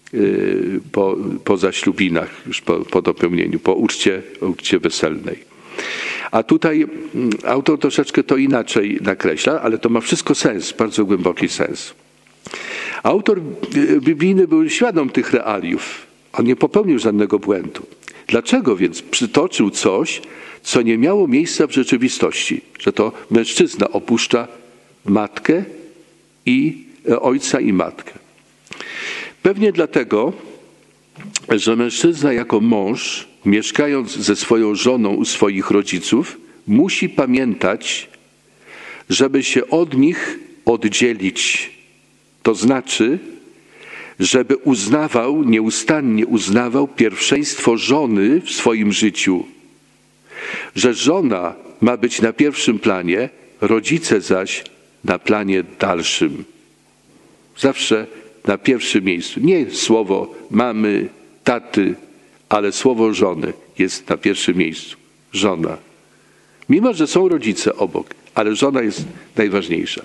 [SPEAKER 1] po zaślubinach, już po dopełnieniu, po uczcie weselnej. A tutaj autor troszeczkę to inaczej nakreśla, ale to ma wszystko sens, bardzo głęboki sens. Autor biblijny był świadom tych realiów. On nie popełnił żadnego błędu. Dlaczego więc przytoczył coś, co nie miało miejsca w rzeczywistości? Że to mężczyzna opuszcza matkę i ojca i matkę. Pewnie dlatego, że mężczyzna jako mąż, mieszkając ze swoją żoną u swoich rodziców, musi pamiętać, żeby się od nich oddzielić. To znaczy, żeby nieustannie uznawał pierwszeństwo żony w swoim życiu. Że żona ma być na pierwszym planie, rodzice zaś na planie dalszym. Zawsze na pierwszym miejscu. Nie słowo mamy, taty, ale słowo żony jest na pierwszym miejscu. Żona. Mimo że są rodzice obok, ale żona jest najważniejsza.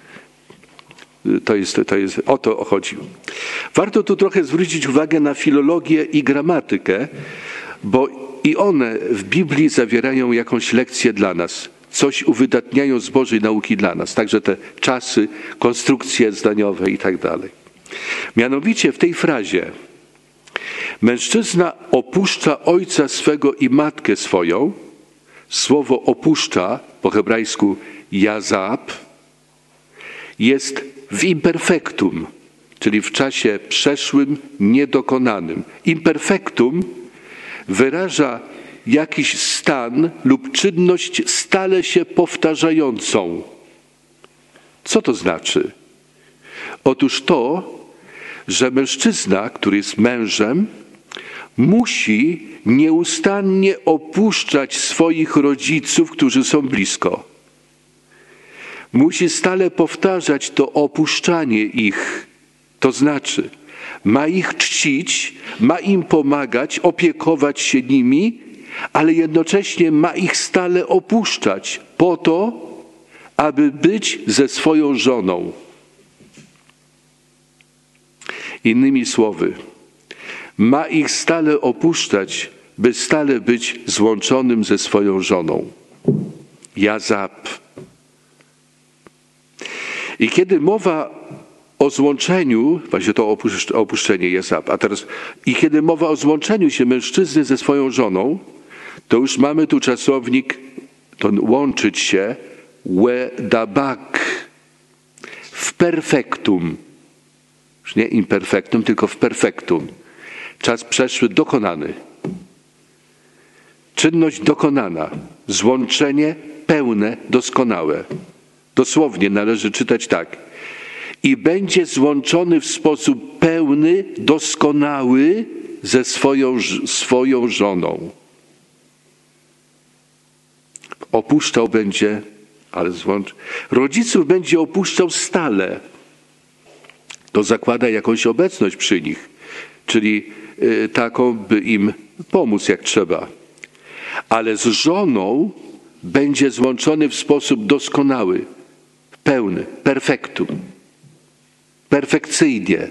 [SPEAKER 1] O to chodzi. Warto tu trochę zwrócić uwagę na filologię i gramatykę, bo i one w Biblii zawierają jakąś lekcję dla nas. Coś uwydatniają z Bożej nauki dla nas. Także te czasy, konstrukcje zdaniowe i tak dalej. Mianowicie w tej frazie mężczyzna opuszcza ojca swego i matkę swoją. Słowo opuszcza, po hebrajsku jazab, jest w imperfektum, czyli w czasie przeszłym, niedokonanym. Imperfektum wyraża jakiś stan lub czynność stale się powtarzającą. Co to znaczy? Otóż to, że mężczyzna, który jest mężem, musi nieustannie opuszczać swoich rodziców, którzy są blisko. Musi stale powtarzać to opuszczanie ich. To znaczy, ma ich czcić, ma im pomagać, opiekować się nimi, ale jednocześnie ma ich stale opuszczać po to, aby być ze swoją żoną. Innymi słowy, ma ich stale opuszczać, by stale być złączonym ze swoją żoną. Jazab. I kiedy mowa o złączeniu, właśnie to opuszczenie jazab, i kiedy mowa o złączeniu się mężczyzny ze swoją żoną, to już mamy tu czasownik, to łączyć się, wedabak, w perfektum. Już nie imperfektum, tylko w perfektum. Czas przeszły dokonany. Czynność dokonana. Złączenie pełne, doskonałe. Dosłownie należy czytać tak. I będzie złączony w sposób pełny, doskonały ze swoją żoną. Opuszczał będzie, ale rodziców będzie opuszczał stale. To zakłada jakąś obecność przy nich, czyli taką, by im pomóc jak trzeba. Ale z żoną będzie złączony w sposób doskonały, pełny, perfektum, perfekcyjnie.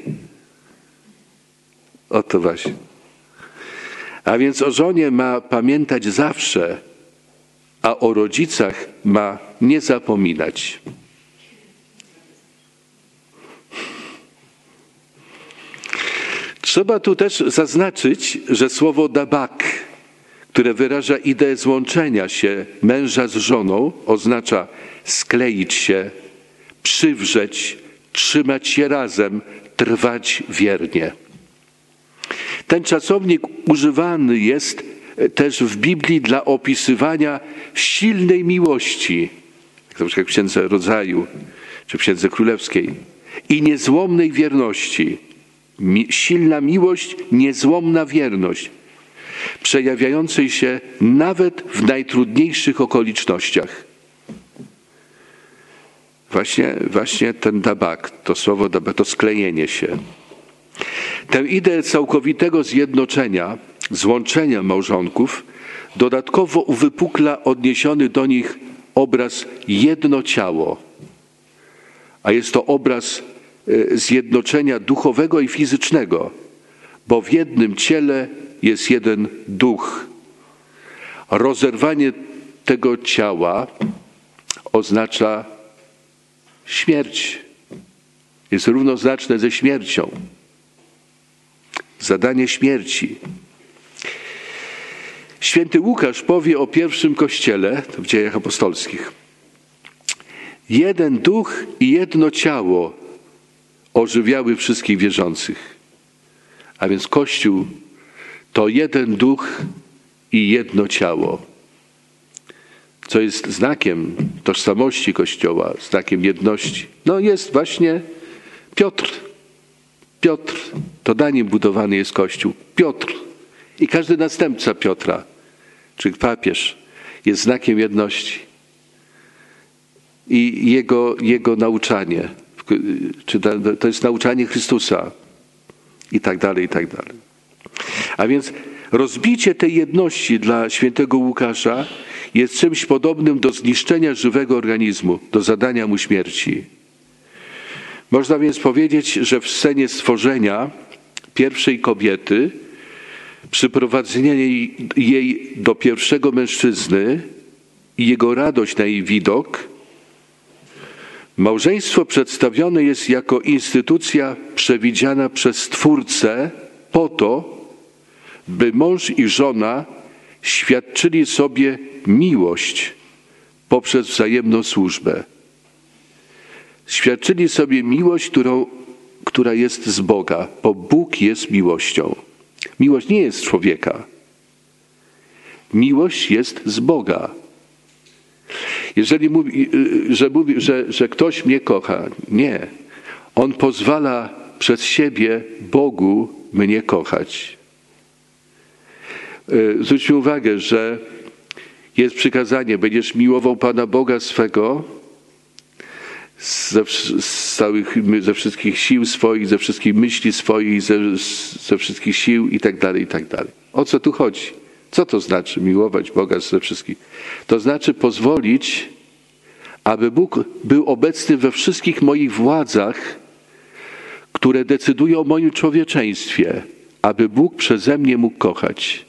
[SPEAKER 1] Oto właśnie. A więc o żonie ma pamiętać zawsze, a o rodzicach ma nie zapominać. Trzeba tu też zaznaczyć, że słowo dabak, które wyraża ideę złączenia się męża z żoną, oznacza skleić się, przywrzeć, trzymać się razem, trwać wiernie. Ten czasownik używany jest też w Biblii dla opisywania silnej miłości, jak na przykład w Księdze Rodzaju czy w Księdze Królewskiej, i niezłomnej wierności. Silna miłość, niezłomna wierność, przejawiającej się nawet w najtrudniejszych okolicznościach. Właśnie ten dabak, to słowo dabak, to sklejenie się. Tę ideę całkowitego zjednoczenia, złączenia małżonków dodatkowo uwypukla odniesiony do nich obraz jedno ciało. A jest to obraz zjednoczenia duchowego i fizycznego, bo w jednym ciele jest jeden duch. Rozerwanie tego ciała oznacza śmierć. Jest równoznaczne ze śmiercią. Zadanie śmierci. Święty Łukasz powie o pierwszym kościele, to w Dziejach Apostolskich. Jeden duch i jedno ciało ożywiały wszystkich wierzących. A więc Kościół to jeden duch i jedno ciało, co jest znakiem tożsamości Kościoła, znakiem jedności. No jest właśnie Piotr. Piotr, to na nim budowany jest Kościół. Piotr i każdy następca Piotra, czy papież, jest znakiem jedności. I jego nauczanie, czy to jest nauczanie Chrystusa i tak dalej, i tak dalej. A więc rozbicie tej jedności dla świętego Łukasza jest czymś podobnym do zniszczenia żywego organizmu, do zadania mu śmierci. Można więc powiedzieć, że w scenie stworzenia pierwszej kobiety, przyprowadzenie jej do pierwszego mężczyzny i jego radość na jej widok, małżeństwo przedstawione jest jako instytucja przewidziana przez Stwórcę po to, by mąż i żona świadczyli sobie miłość poprzez wzajemną służbę. Świadczyli sobie miłość, która jest z Boga, bo Bóg jest miłością. Miłość nie jest z człowieka. Miłość jest z Boga. Jeżeli mówi, że ktoś mnie kocha, nie. On pozwala przez siebie Bogu mnie kochać. Zwróćmy uwagę, że jest przykazanie, będziesz miłował Pana Boga swego ze wszystkich sił swoich, ze wszystkich myśli swoich, ze wszystkich sił i tak dalej, i tak dalej. O co tu chodzi? Co to znaczy miłować Boga ze wszystkich? To znaczy pozwolić, aby Bóg był obecny we wszystkich moich władzach, które decydują o moim człowieczeństwie, aby Bóg przeze mnie mógł kochać.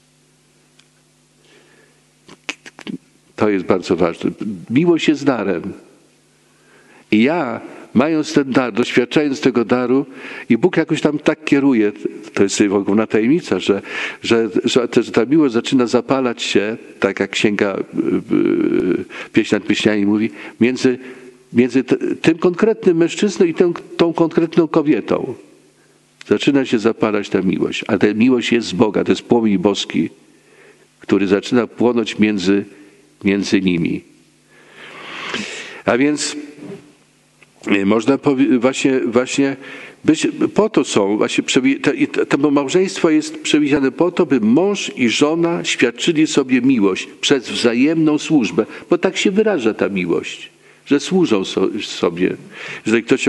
[SPEAKER 1] To jest bardzo ważne. Miłość jest darem. I ja, mając ten dar, doświadczając tego daru, i Bóg jakoś tam tak kieruje, to jest ogromna tajemnica, że ta miłość zaczyna zapalać się, tak jak księga Pieśń nad pieśniami mówi, między tym konkretnym mężczyzną i tą konkretną kobietą. Zaczyna się zapalać ta miłość, a ta miłość jest z Boga, to jest płomień boski, który zaczyna płonąć między nimi. A więc można właśnie być, po to są, właśnie to małżeństwo jest przewidziane po to, by mąż i żona świadczyli sobie miłość przez wzajemną służbę, bo tak się wyraża ta miłość, że służą sobie. Jeżeli ktoś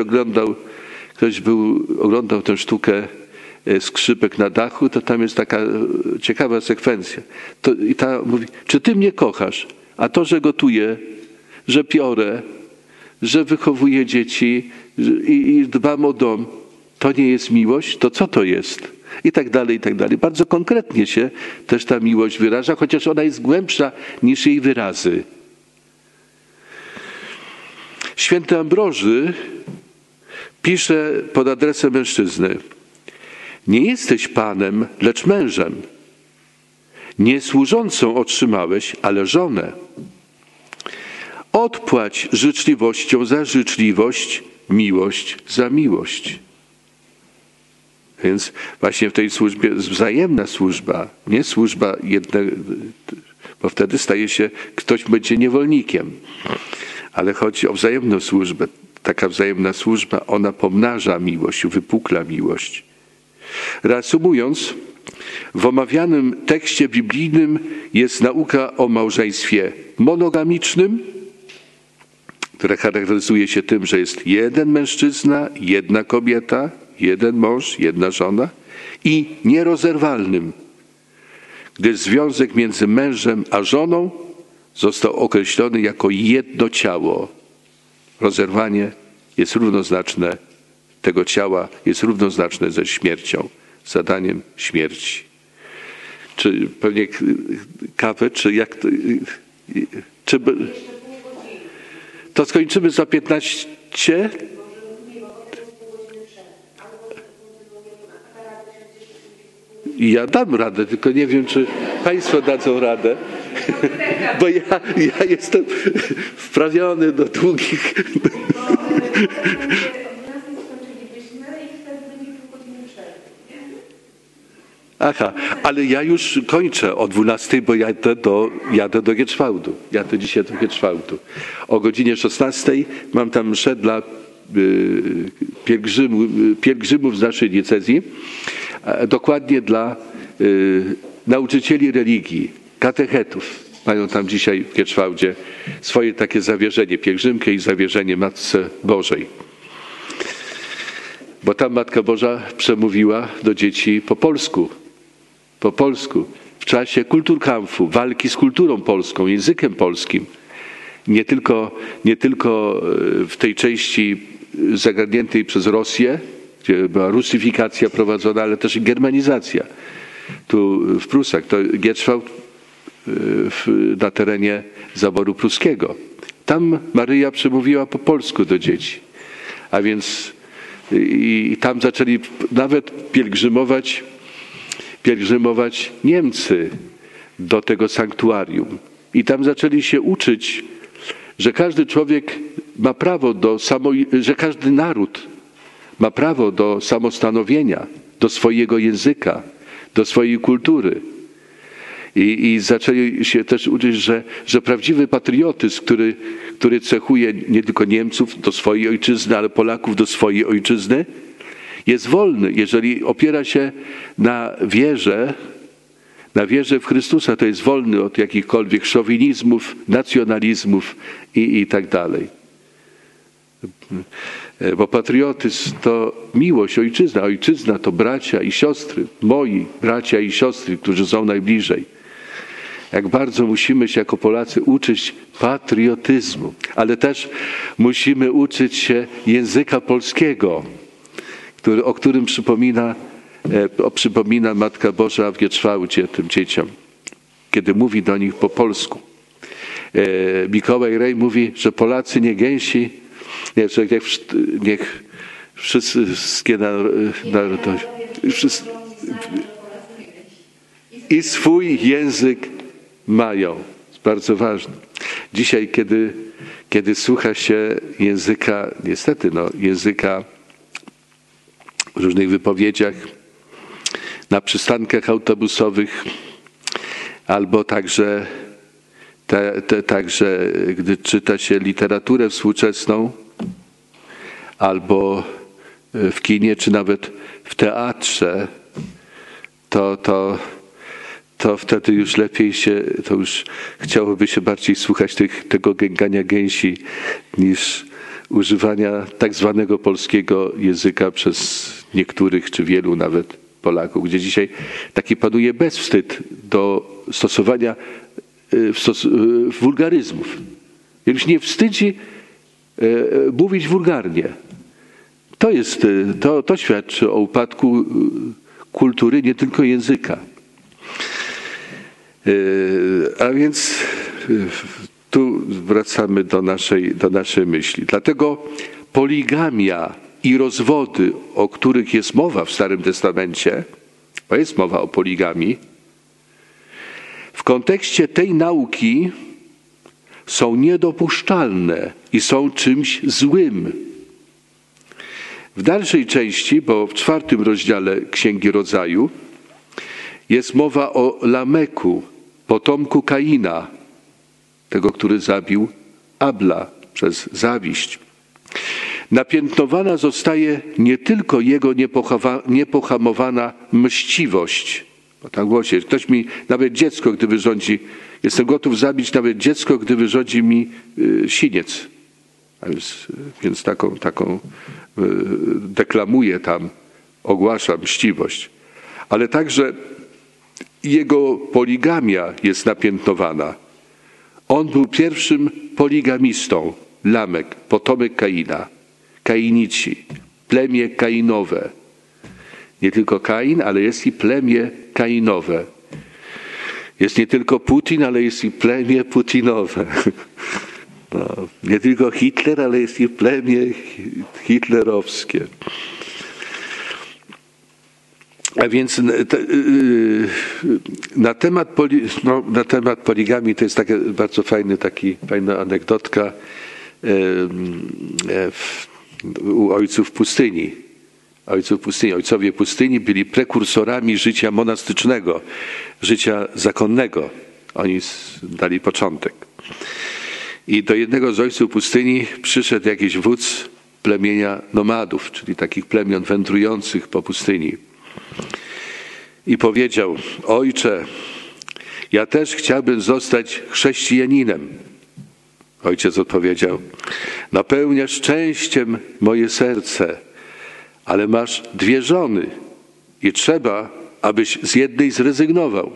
[SPEAKER 1] oglądał tę sztukę Skrzypek na dachu, to tam jest taka ciekawa sekwencja. I ta mówi, czy ty mnie kochasz? A to, że gotuję, że piorę, że wychowuję dzieci i dbam o dom, to nie jest miłość? To co to jest? I tak dalej, i tak dalej. Bardzo konkretnie się też ta miłość wyraża, chociaż ona jest głębsza niż jej wyrazy. Święty Ambroży pisze pod adresem mężczyzny: nie jesteś panem, lecz mężem. Nie służącą otrzymałeś, ale żonę. Odpłać życzliwością za życzliwość, miłość za miłość. Więc właśnie w tej służbie jest wzajemna służba, nie służba jednego, bo wtedy staje się, ktoś będzie niewolnikiem. Ale chodzi o wzajemną służbę. Taka wzajemna służba, ona pomnaża miłość, wypukla miłość. Reasumując, w omawianym tekście biblijnym jest nauka o małżeństwie monogamicznym, które charakteryzuje się tym, że jest jeden mężczyzna, jedna kobieta, jeden mąż, jedna żona, i nierozerwalnym, gdyż związek między mężem a żoną został określony jako jedno ciało. Rozerwanie jest równoznaczne, tego ciała jest równoznaczne ze śmiercią, zadaniem śmierci. Czy pewnie kawę, czy jak to... To skończymy za 15? Ja dam radę, tylko nie wiem, czy państwo dadzą radę, bo ja jestem wprawiony do długich... Aha, ale ja już kończę o 12, bo jadę do Gieczwałdu. Jadę dzisiaj do Gieczwałdu. O godzinie 16 mam tam mszę dla pielgrzymów z naszej diecezji, dokładnie dla nauczycieli religii, katechetów. Mają tam dzisiaj w Gieczwałdzie swoje takie zawierzenie, pielgrzymkę i zawierzenie Matce Bożej. Bo tam Matka Boża przemówiła do dzieci po polsku, w czasie Kulturkampfu, walki z kulturą polską, językiem polskim. Nie tylko w tej części zagarniętej przez Rosję, gdzie była rusyfikacja prowadzona, ale też i germanizacja. Tu w Prusach, to Gieczwałd na terenie zaboru pruskiego. Tam Maryja przemówiła po polsku do dzieci. A więc i tam zaczęli nawet pielgrzymować Niemcy do tego sanktuarium. I tam zaczęli się uczyć, że każdy człowiek ma prawo że każdy naród ma prawo do samostanowienia, do swojego języka, do swojej kultury. I zaczęli się też uczyć, że prawdziwy patriotyzm, który cechuje nie tylko Niemców do swojej ojczyzny, ale Polaków do swojej ojczyzny, jest wolny. Jeżeli opiera się na wierze w Chrystusa, to jest wolny od jakichkolwiek szowinizmów, nacjonalizmów i tak dalej. Bo patriotyzm to miłość, ojczyzna. Ojczyzna to bracia i siostry, moi bracia i siostry, którzy są najbliżej. Jak bardzo musimy się jako Polacy uczyć patriotyzmu, ale też musimy uczyć się języka polskiego, o którym przypomina Matka Boża w Gieczwałdzie tym dzieciom, kiedy mówi do nich po polsku. Mikołaj Rej mówi, że Polacy nie gęsi, niech wszystkie narody i swój język mają. Jest bardzo ważne. Dzisiaj, kiedy słucha się języka, niestety, języka w różnych wypowiedziach na przystankach autobusowych, albo także gdy czyta się literaturę współczesną, albo w kinie, czy nawet w teatrze, to wtedy już lepiej to już chciałoby się bardziej słuchać tego gęgania gęsi niż używania tak zwanego polskiego języka przez niektórych, czy wielu nawet Polaków, gdzie dzisiaj taki panuje bezwstyd do stosowania wulgaryzmów. Już nie wstydzi mówić wulgarnie. To świadczy o upadku kultury, nie tylko języka. A więc tu wracamy do naszej myśli. Dlatego poligamia i rozwody, o których jest mowa w Starym Testamencie, bo jest mowa o poligamii, w kontekście tej nauki są niedopuszczalne i są czymś złym. W dalszej części, bo w 4 rozdziale Księgi Rodzaju, jest mowa o Lameku, potomku Kaina, tego, który zabił Abla przez zawiść. Napiętnowana zostaje nie tylko jego niepohamowana mściwość. Bo tak głosi, ktoś mi, nawet dziecko, gdy wyrządzi, jestem gotów zabić nawet dziecko, gdy wyrządzi mi siniec. A więc taką deklamuje tam, ogłasza mściwość. Ale także jego poligamia jest napiętnowana. On był pierwszym poligamistą, Lamek, potomek Kaina, Kainici, plemię Kainowe. Nie tylko Kain, ale jest i plemię Kainowe. Jest nie tylko Putin, ale jest i plemię Putinowe. No, nie tylko Hitler, ale jest i plemię hitlerowskie. A więc na temat poligamii to jest taka bardzo fajna anegdotka u ojców pustyni. ojców pustyni. Ojcowie pustyni byli prekursorami życia monastycznego, życia zakonnego. Oni dali początek. I do jednego z ojców pustyni przyszedł jakiś wódz plemienia nomadów, czyli takich plemion wędrujących po pustyni. I powiedział: ojcze, ja też chciałbym zostać chrześcijaninem. Ojciec odpowiedział: napełniasz szczęściem moje serce, ale masz 2 żony i trzeba, abyś z jednej zrezygnował.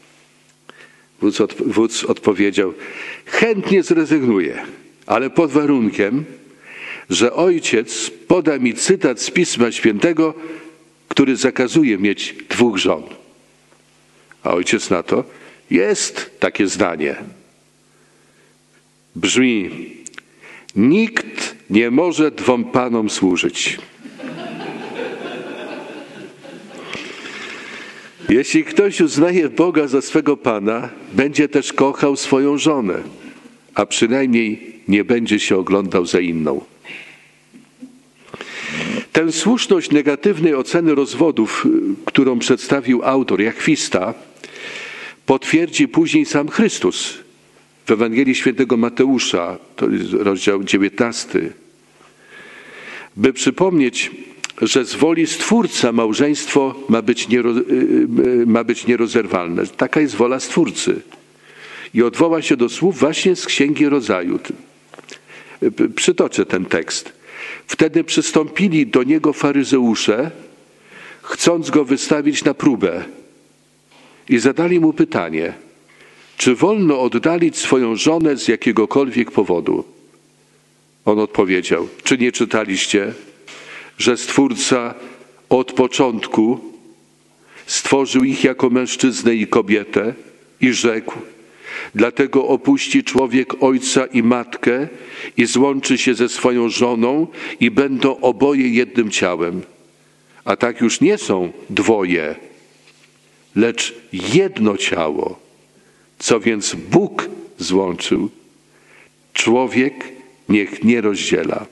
[SPEAKER 1] Wódz odpowiedział: chętnie zrezygnuję, ale pod warunkiem, że ojciec poda mi cytat z Pisma Świętego, który zakazuje mieć 2 żon. A ojciec na to: jest takie zdanie. Brzmi: nikt nie może 2 panom służyć. Jeśli ktoś uznaje Boga za swego Pana, będzie też kochał swoją żonę, a przynajmniej nie będzie się oglądał za inną. Tę słuszność negatywnej oceny rozwodów, którą przedstawił autor Jachwista, potwierdzi później sam Chrystus w Ewangelii Świętego Mateusza, to jest rozdział 19. By przypomnieć, że z woli Stwórca małżeństwo ma być nierozerwalne. Taka jest wola Stwórcy. I odwoła się do słów właśnie z Księgi Rodzaju. Przytoczę ten tekst. Wtedy przystąpili do niego faryzeusze, chcąc go wystawić na próbę. I zadali mu pytanie: czy wolno oddalić swoją żonę z jakiegokolwiek powodu? On odpowiedział: czy nie czytaliście, że Stwórca od początku stworzył ich jako mężczyznę i kobietę i rzekł: dlatego opuści człowiek ojca i matkę i złączy się ze swoją żoną i będą oboje jednym ciałem. A tak już nie są 2, lecz jedno ciało. Co więc Bóg złączył, człowiek niech nie rozdziela.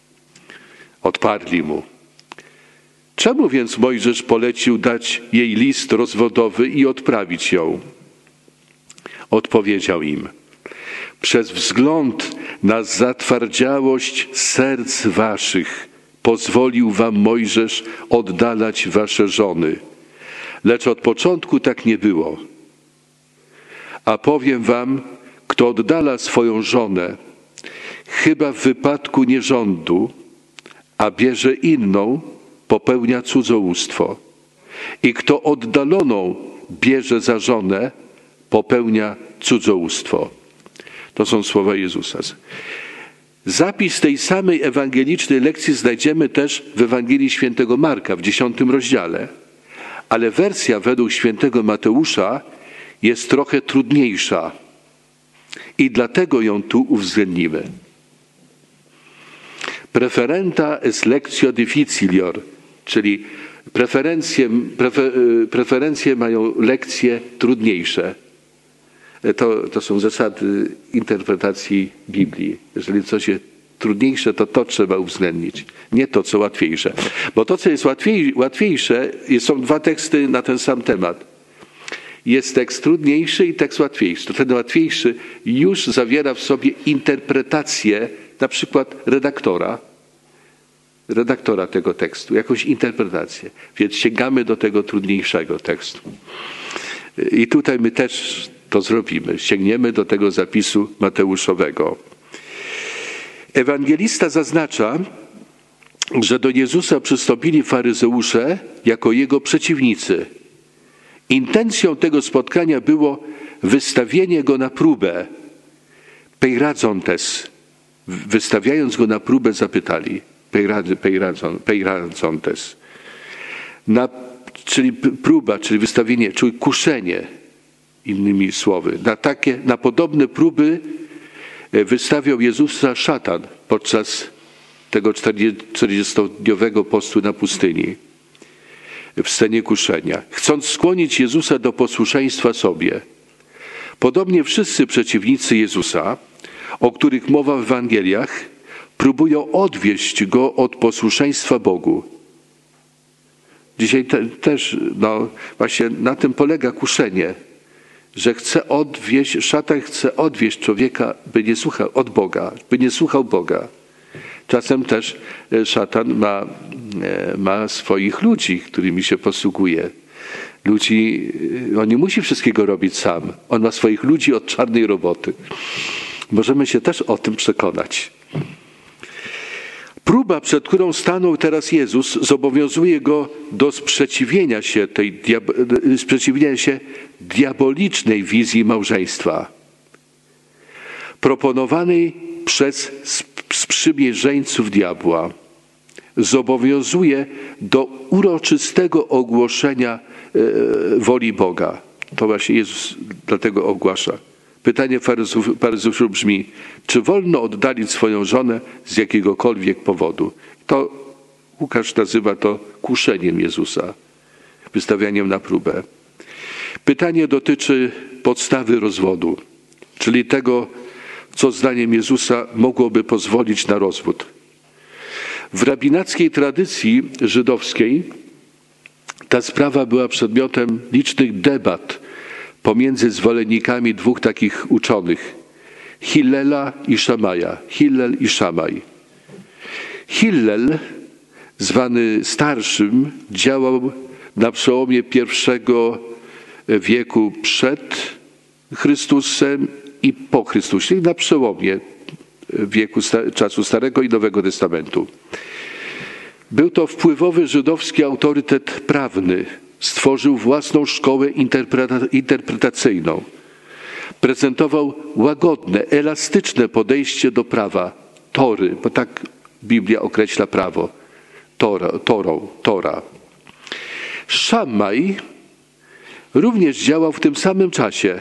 [SPEAKER 1] Odparli mu: czemu więc Mojżesz polecił dać jej list rozwodowy i odprawić ją? Odpowiedział im: przez wzgląd na zatwardziałość serc waszych pozwolił wam Mojżesz oddalać wasze żony, lecz od początku tak nie było. A powiem wam, kto oddala swoją żonę, chyba w wypadku nierządu, a bierze inną, popełnia cudzołóstwo. I kto oddaloną bierze za żonę, popełnia cudzołóstwo. To są słowa Jezusa. Zapis tej samej ewangelicznej lekcji znajdziemy też w Ewangelii Świętego Marka w 10 rozdziale, ale wersja według Świętego Mateusza jest trochę trudniejsza i dlatego ją tu uwzględnimy. Preferenta est lectio difficilior, czyli preferencje mają lekcje trudniejsze. To są zasady interpretacji Biblii. Jeżeli coś jest trudniejsze, to trzeba uwzględnić, nie to, co łatwiejsze. Bo to, co jest łatwiejsze, są 2 teksty na ten sam temat. Jest tekst trudniejszy i tekst łatwiejszy. Ten łatwiejszy już zawiera w sobie interpretację, na przykład redaktora tego tekstu, jakąś interpretację. Więc sięgamy do tego trudniejszego tekstu. I tutaj my też to zrobimy. Sięgniemy do tego zapisu mateuszowego. Ewangelista zaznacza, że do Jezusa przystąpili faryzeusze jako jego przeciwnicy. Intencją tego spotkania było wystawienie go na próbę. Peiradzontes. Wystawiając go na próbę, zapytali. Peiradzontes. Czyli próba, czyli wystawienie, czyli kuszenie, innymi słowy. Na podobne próby wystawiał Jezusa szatan podczas tego 40-dniowego postu na pustyni. W scenie kuszenia, chcąc skłonić Jezusa do posłuszeństwa sobie. Podobnie wszyscy przeciwnicy Jezusa, o których mowa w Ewangeliach, próbują odwieść go od posłuszeństwa Bogu. Dzisiaj też właśnie na tym polega kuszenie, że szatan chce odwieść człowieka, by nie słuchał od Boga, by nie słuchał Boga. Czasem też szatan ma swoich ludzi, którymi się posługuje. On nie musi wszystkiego robić sam. On ma swoich ludzi od czarnej roboty. Możemy się też o tym przekonać. Próba, przed którą stanął teraz Jezus, zobowiązuje go do sprzeciwienia się diabolicznej wizji małżeństwa, proponowanej przez sprzymierzeńców diabła. Zobowiązuje do uroczystego ogłoszenia woli Boga. To właśnie Jezus dlatego ogłasza. Pytanie faryzeuszów brzmi, czy wolno oddalić swoją żonę z jakiegokolwiek powodu? To Łukasz nazywa to kuszeniem Jezusa, wystawianiem na próbę. Pytanie dotyczy podstawy rozwodu, czyli tego, co zdaniem Jezusa mogłoby pozwolić na rozwód. W rabinackiej tradycji żydowskiej ta sprawa była przedmiotem licznych debat pomiędzy zwolennikami dwóch takich uczonych, Hillela i Szamaja. Hillel i Szamaj. Hillel, zwany starszym, działał na przełomie I wieku przed Chrystusem i po Chrystusie, na przełomie wieku czasu Starego i Nowego Testamentu. Był to wpływowy żydowski autorytet prawny. Stworzył własną szkołę interpretacyjną. Prezentował łagodne, elastyczne podejście do prawa, Tory, bo tak Biblia określa prawo, Tora. Szamaj również działał w tym samym czasie,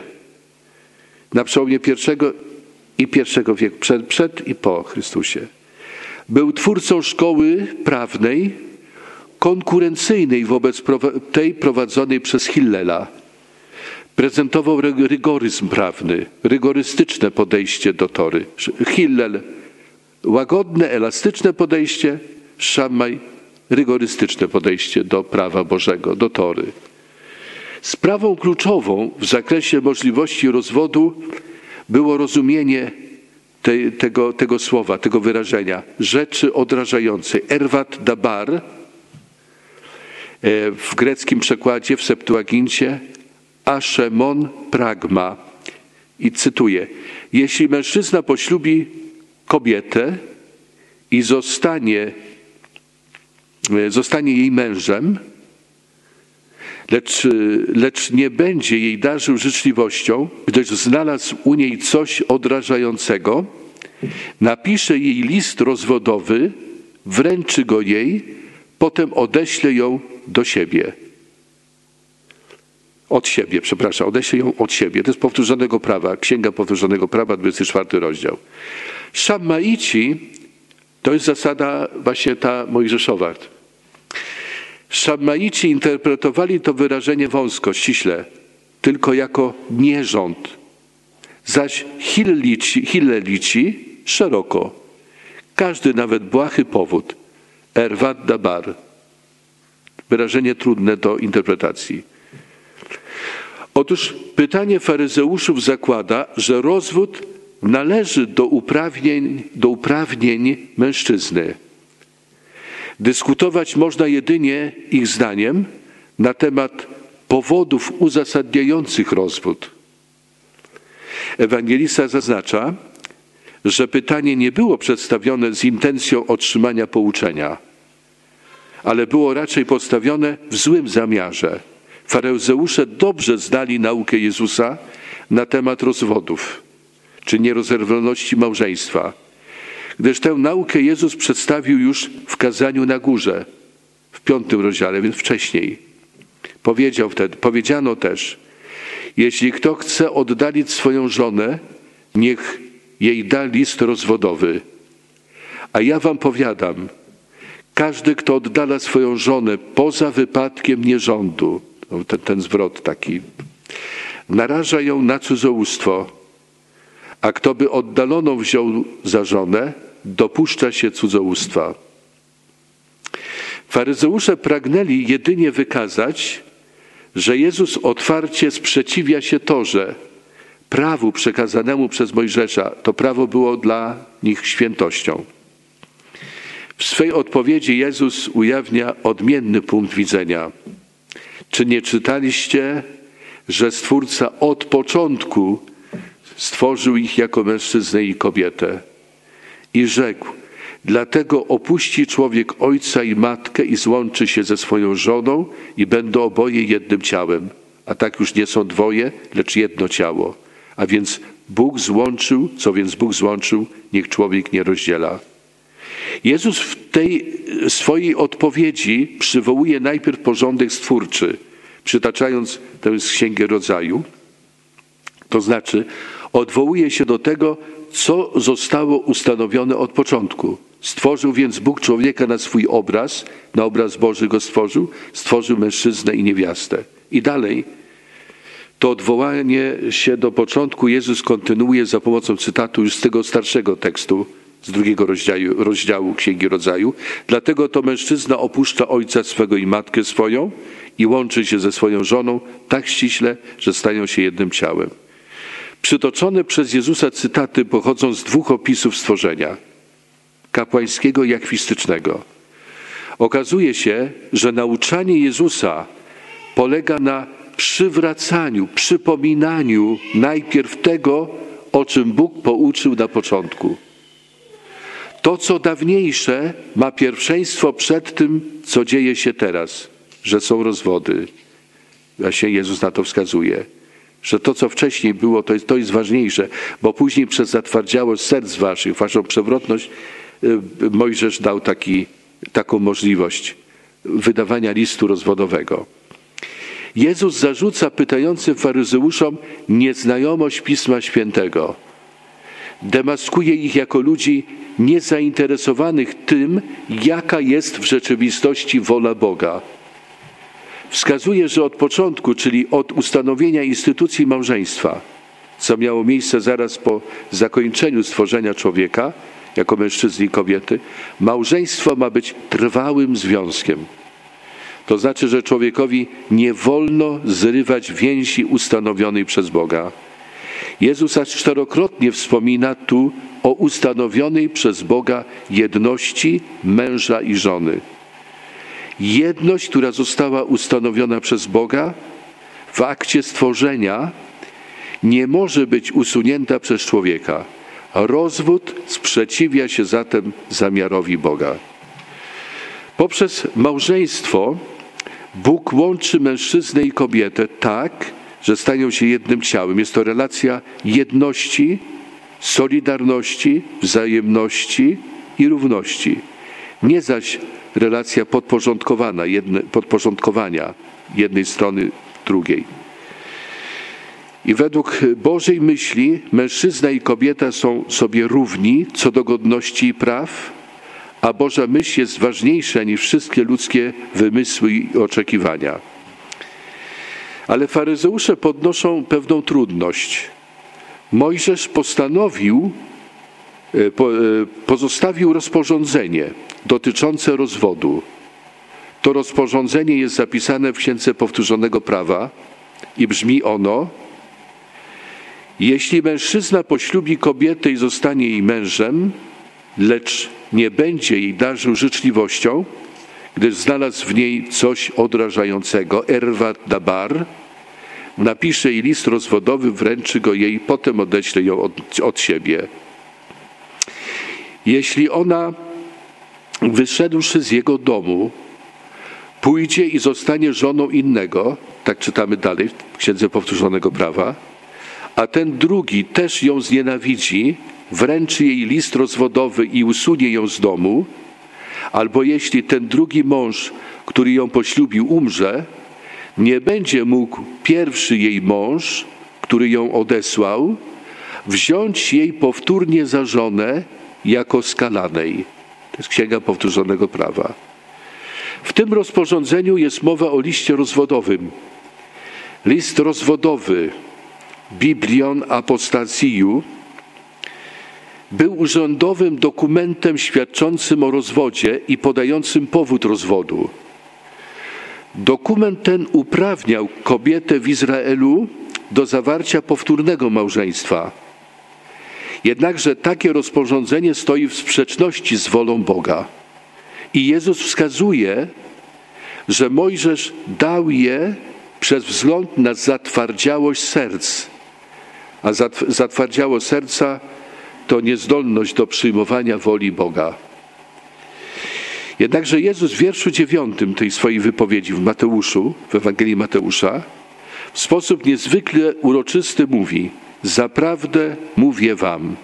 [SPEAKER 1] na przełomie I wieku, przed i po Chrystusie. Był twórcą szkoły prawnej, konkurencyjnej wobec tej prowadzonej przez Hillela. Prezentował rygoryzm prawny, rygorystyczne podejście do Tory. Hillel łagodne, elastyczne podejście, Szamaj rygorystyczne podejście do prawa Bożego, do Tory. Sprawą kluczową w zakresie możliwości rozwodu było rozumienie tego słowa, tego wyrażenia, rzeczy odrażającej. Ervat dabar, w greckim przekładzie, w Septuagincie, ashemon pragma. I cytuję, jeśli mężczyzna poślubi kobietę i zostanie jej mężem, lecz nie będzie jej darzył życzliwością, gdyż znalazł u niej coś odrażającego, napisze jej list rozwodowy, wręczy go jej, potem odeśle ją do siebie. Odeśle ją od siebie. To jest powtórzonego prawa, Księga Powtórzonego Prawa, 24 rozdział. Szamaici, to jest zasada właśnie ta mojżeszowa. Szamaici interpretowali to wyrażenie wąsko, ściśle, tylko jako nierząd, zaś Hillelici szeroko. Każdy, nawet błahy powód, ervat dabar, wyrażenie trudne do interpretacji. Otóż pytanie faryzeuszów zakłada, że rozwód należy do uprawnień mężczyzny. Dyskutować można jedynie ich zdaniem na temat powodów uzasadniających rozwód. Ewangelista zaznacza, że pytanie nie było przedstawione z intencją otrzymania pouczenia, ale było raczej postawione w złym zamiarze. Faryzeusze dobrze znali naukę Jezusa na temat rozwodów, czy nierozerwalności małżeństwa, gdyż tę naukę Jezus przedstawił już w kazaniu na górze, w 5 rozdziale, więc wcześniej. Powiedziano też, jeśli kto chce oddalić swoją żonę, niech jej da list rozwodowy. A ja wam powiadam, każdy, kto oddala swoją żonę poza wypadkiem nierządu, ten zwrot taki, naraża ją na cudzołóstwo, a kto by oddaloną wziął za żonę, dopuszcza się cudzołóstwa. Faryzeusze pragnęli jedynie wykazać, że Jezus otwarcie sprzeciwia się Torze, prawu przekazanemu przez Mojżesza. To prawo było dla nich świętością. W swej odpowiedzi Jezus ujawnia odmienny punkt widzenia. Czy nie czytaliście, że Stwórca od początku stworzył ich jako mężczyznę i kobietę? I rzekł: dlatego opuści człowiek ojca i matkę i złączy się ze swoją żoną i będą oboje jednym ciałem. A tak już nie są dwoje, lecz jedno ciało. A więc Bóg złączył, co więc Bóg złączył, niech człowiek nie rozdziela. Jezus w tej swojej odpowiedzi przywołuje najpierw porządek stwórczy, przytaczając tę z Księgi Rodzaju. To znaczy odwołuje się do tego, co zostało ustanowione od początku. Stworzył więc Bóg człowieka na swój obraz, na obraz Boży go stworzył mężczyznę i niewiastę. I dalej to odwołanie się do początku Jezus kontynuuje za pomocą cytatu już z tego starszego tekstu, z 2 rozdziału Księgi Rodzaju. Dlatego to mężczyzna opuszcza ojca swego i matkę swoją i łączy się ze swoją żoną tak ściśle, że stają się jednym ciałem. Przytoczone przez Jezusa cytaty pochodzą z 2 opisów stworzenia, kapłańskiego i akwistycznego. Okazuje się, że nauczanie Jezusa polega na przywracaniu, przypominaniu najpierw tego, o czym Bóg pouczył na początku. To, co dawniejsze, ma pierwszeństwo przed tym, co dzieje się teraz, że są rozwody. Właśnie Jezus na to wskazuje, że to, co wcześniej było, to jest ważniejsze, bo później przez zatwardziałość serc waszych, waszą przewrotność, Mojżesz dał taką możliwość wydawania listu rozwodowego. Jezus zarzuca pytającym faryzeuszom nieznajomość Pisma Świętego. Demaskuje ich jako ludzi niezainteresowanych tym, jaka jest w rzeczywistości wola Boga. Wskazuje, że od początku, czyli od ustanowienia instytucji małżeństwa, co miało miejsce zaraz po zakończeniu stworzenia człowieka, jako mężczyzny i kobiety, małżeństwo ma być trwałym związkiem. To znaczy, że człowiekowi nie wolno zrywać więzi ustanowionej przez Boga. Jezus aż 4-krotnie wspomina tu o ustanowionej przez Boga jedności męża i żony. Jedność, która została ustanowiona przez Boga w akcie stworzenia, nie może być usunięta przez człowieka. Rozwód sprzeciwia się zatem zamiarowi Boga. Poprzez małżeństwo Bóg łączy mężczyznę i kobietę tak, że stają się jednym ciałem. Jest to relacja jedności, solidarności, wzajemności i równości. Nie zaś relacja podporządkowania jednej strony drugiej. I według Bożej myśli mężczyzna i kobieta są sobie równi co do godności i praw, a Boża myśl jest ważniejsza niż wszystkie ludzkie wymysły i oczekiwania. Ale faryzeusze podnoszą pewną trudność. Mojżesz pozostawił rozporządzenie dotyczące rozwodu. To rozporządzenie jest zapisane w Księdze Powtórzonego Prawa i brzmi ono: jeśli mężczyzna poślubi kobietę i zostanie jej mężem, lecz nie będzie jej darzył życzliwością, gdyż znalazł w niej coś odrażającego, erwat dabar, napisze jej list rozwodowy, wręczy go jej, potem odeśle ją od siebie. Jeśli ona, wyszedłszy z jego domu, pójdzie i zostanie żoną innego, tak czytamy dalej w Księdze Powtórzonego Prawa, a ten drugi też ją znienawidzi, wręczy jej list rozwodowy i usunie ją z domu, albo jeśli ten drugi mąż, który ją poślubił, umrze, nie będzie mógł pierwszy jej mąż, który ją odesłał, wziąć jej powtórnie za żonę jako skalanej. To jest Księga Powtórzonego Prawa. W tym rozporządzeniu jest mowa o liście rozwodowym. List rozwodowy, Biblion Apostasiu, był urzędowym dokumentem świadczącym o rozwodzie i podającym powód rozwodu. Dokument ten uprawniał kobietę w Izraelu do zawarcia powtórnego małżeństwa. Jednakże takie rozporządzenie stoi w sprzeczności z wolą Boga. I Jezus wskazuje, że Mojżesz dał je przez wzgląd na zatwardziałość serc. A zatwardziałość serca to niezdolność do przyjmowania woli Boga. Jednakże Jezus w wierszu 9 tej swojej wypowiedzi w Ewangelii Mateusza w sposób niezwykle uroczysty mówi: zaprawdę mówię wam.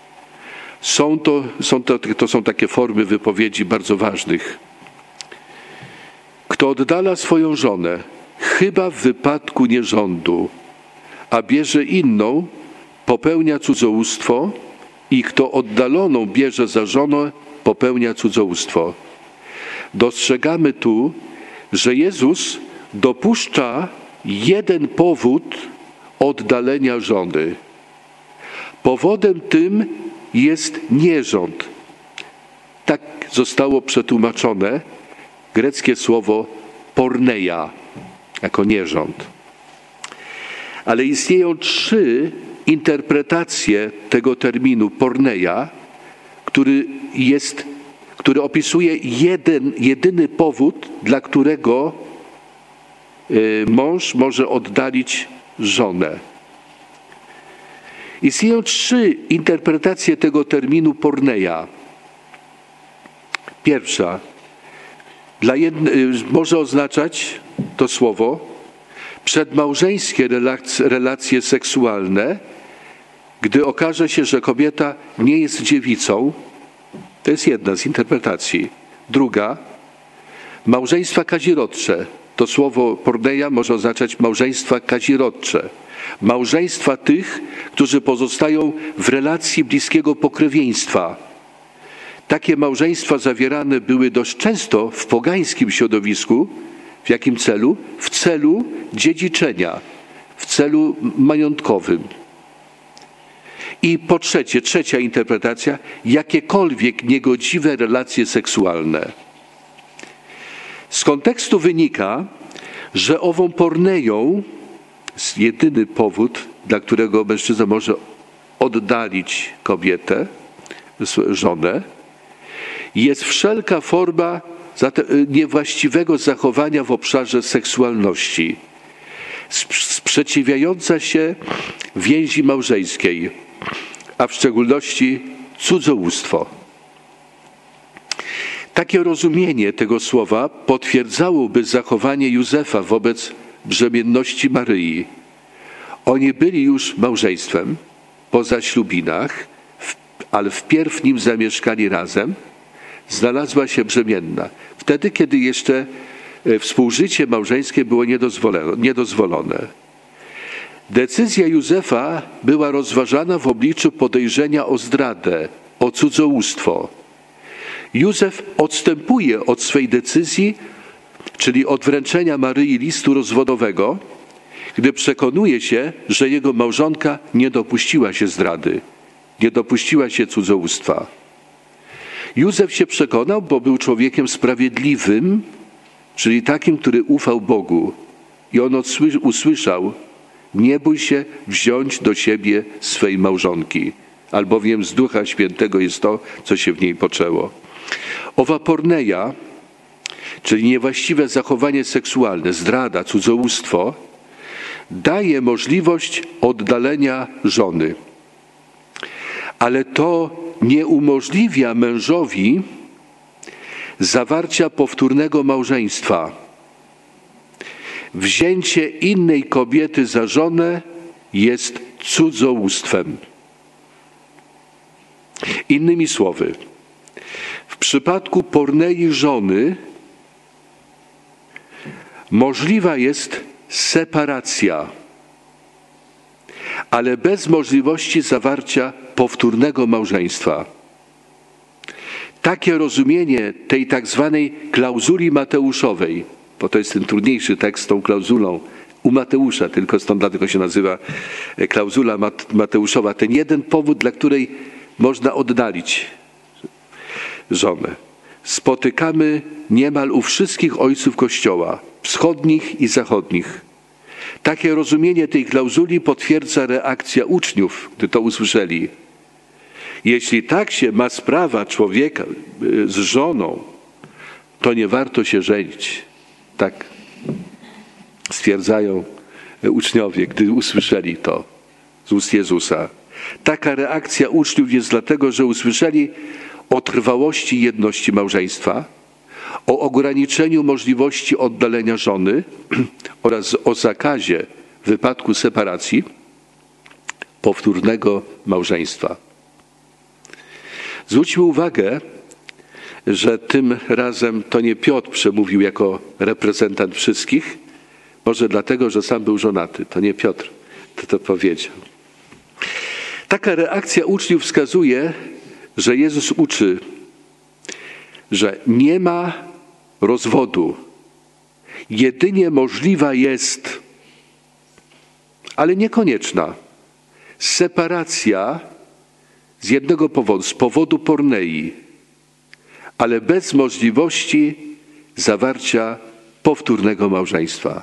[SPEAKER 1] To są takie formy wypowiedzi bardzo ważnych. Kto oddala swoją żonę, chyba w wypadku nierządu, a bierze inną, popełnia cudzołóstwo, i kto oddaloną bierze za żonę, popełnia cudzołóstwo. Dostrzegamy tu, że Jezus dopuszcza jeden powód oddalenia żony. Powodem tym jest nierząd. Tak zostało przetłumaczone greckie słowo porneia, jako nierząd. Ale istnieją 3 interpretacje tego terminu porneia, który opisuje jedyny powód, dla którego mąż może oddalić żonę. Istnieją 3 interpretacje tego terminu porneia. Pierwsza może oznaczać to słowo przedmałżeńskie relacje seksualne, gdy okaże się, że kobieta nie jest dziewicą. To jest jedna z interpretacji. Druga, małżeństwa kazirodcze. To słowo porneia może oznaczać małżeństwa kazirodcze. Małżeństwa tych, którzy pozostają w relacji bliskiego pokrewieństwa. Takie małżeństwa zawierane były dość często w pogańskim środowisku. W jakim celu? W celu dziedziczenia, w celu majątkowym. I po trzecie, trzecia interpretacja, jakiekolwiek niegodziwe relacje seksualne. Z kontekstu wynika, że ową porneją jest jedyny powód, dla którego mężczyzna może oddalić kobietę, żonę, jest wszelka forma niewłaściwego zachowania w obszarze seksualności, sprzeciwiająca się więzi małżeńskiej, a w szczególności cudzołóstwo. Takie rozumienie tego słowa potwierdzałoby zachowanie Józefa wobec brzemienności Maryi. Oni byli już małżeństwem po zaślubinach, ale wpierw nim zamieszkali razem, znalazła się brzemienna. Wtedy, kiedy jeszcze współżycie małżeńskie było niedozwolone. Decyzja Józefa była rozważana w obliczu podejrzenia o zdradę, o cudzołóstwo. Józef odstępuje od swej decyzji, czyli od wręczenia Maryi listu rozwodowego, gdy przekonuje się, że jego małżonka nie dopuściła się zdrady, nie dopuściła się cudzołóstwa. Józef się przekonał, bo był człowiekiem sprawiedliwym, czyli takim, który ufał Bogu. I on usłyszał: nie bój się wziąć do siebie swej małżonki, albowiem z Ducha Świętego jest to, co się w niej poczęło. Owa porneia, czyli niewłaściwe zachowanie seksualne, zdrada, cudzołóstwo, daje możliwość oddalenia żony. Ale to nie umożliwia mężowi zawarcia powtórnego małżeństwa. Wzięcie innej kobiety za żonę jest cudzołóstwem. Innymi słowy, w przypadku pornei żony możliwa jest separacja, ale bez możliwości zawarcia powtórnego małżeństwa. Takie rozumienie tej tak zwanej klauzuli mateuszowej, bo to jest ten trudniejszy tekst z tą klauzulą u Mateusza, tylko stąd dlatego się nazywa klauzula mateuszowa. Ten jeden powód, dla której można oddalić żonę. Spotykamy niemal u wszystkich ojców Kościoła, wschodnich i zachodnich. Takie rozumienie tej klauzuli potwierdza reakcja uczniów, gdy to usłyszeli. Jeśli tak się ma sprawa człowieka z żoną, to nie warto się żenić. Tak stwierdzają uczniowie, gdy usłyszeli to z ust Jezusa. Taka reakcja uczniów jest dlatego, że usłyszeli o trwałości i jedności małżeństwa, o ograniczeniu możliwości oddalenia żony oraz o zakazie w wypadku separacji powtórnego małżeństwa. Zwróćmy uwagę, że tym razem to nie Piotr przemówił jako reprezentant wszystkich, może dlatego, że sam był żonaty. To nie Piotr to powiedział. Taka reakcja uczniów wskazuje, że Jezus uczy, że nie ma rozwodu. Jedynie możliwa jest, ale niekonieczna, separacja z jednego powodu, z powodu pornei, ale bez możliwości zawarcia powtórnego małżeństwa.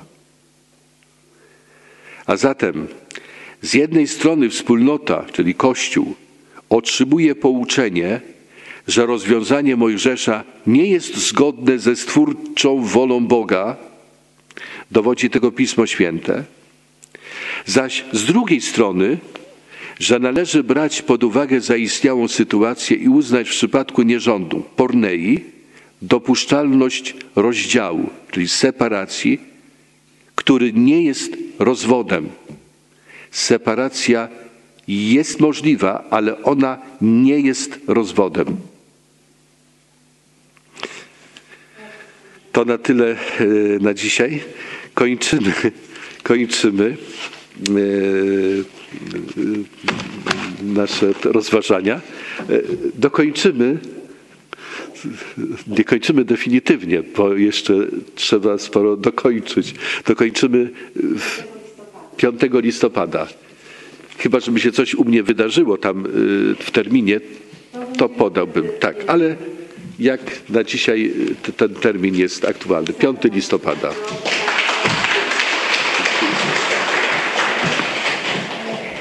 [SPEAKER 1] A zatem z jednej strony wspólnota, czyli Kościół, otrzymuje pouczenie, że rozwiązanie Mojżesza nie jest zgodne ze stwórczą wolą Boga, dowodzi tego Pismo Święte, zaś z drugiej strony, że należy brać pod uwagę zaistniałą sytuację i uznać w przypadku nierządu, pornei, dopuszczalność rozdziału, czyli separacji, który nie jest rozwodem. Separacja jest możliwa, ale ona nie jest rozwodem. To na tyle na dzisiaj. Kończymy nasze rozważania. Nie kończymy definitywnie, bo jeszcze trzeba sporo dokończyć. Dokończymy 5 listopada. Chyba, żeby się coś u mnie wydarzyło tam w terminie, to podałbym. Tak, ale jak na dzisiaj ten termin jest aktualny? 5 listopada.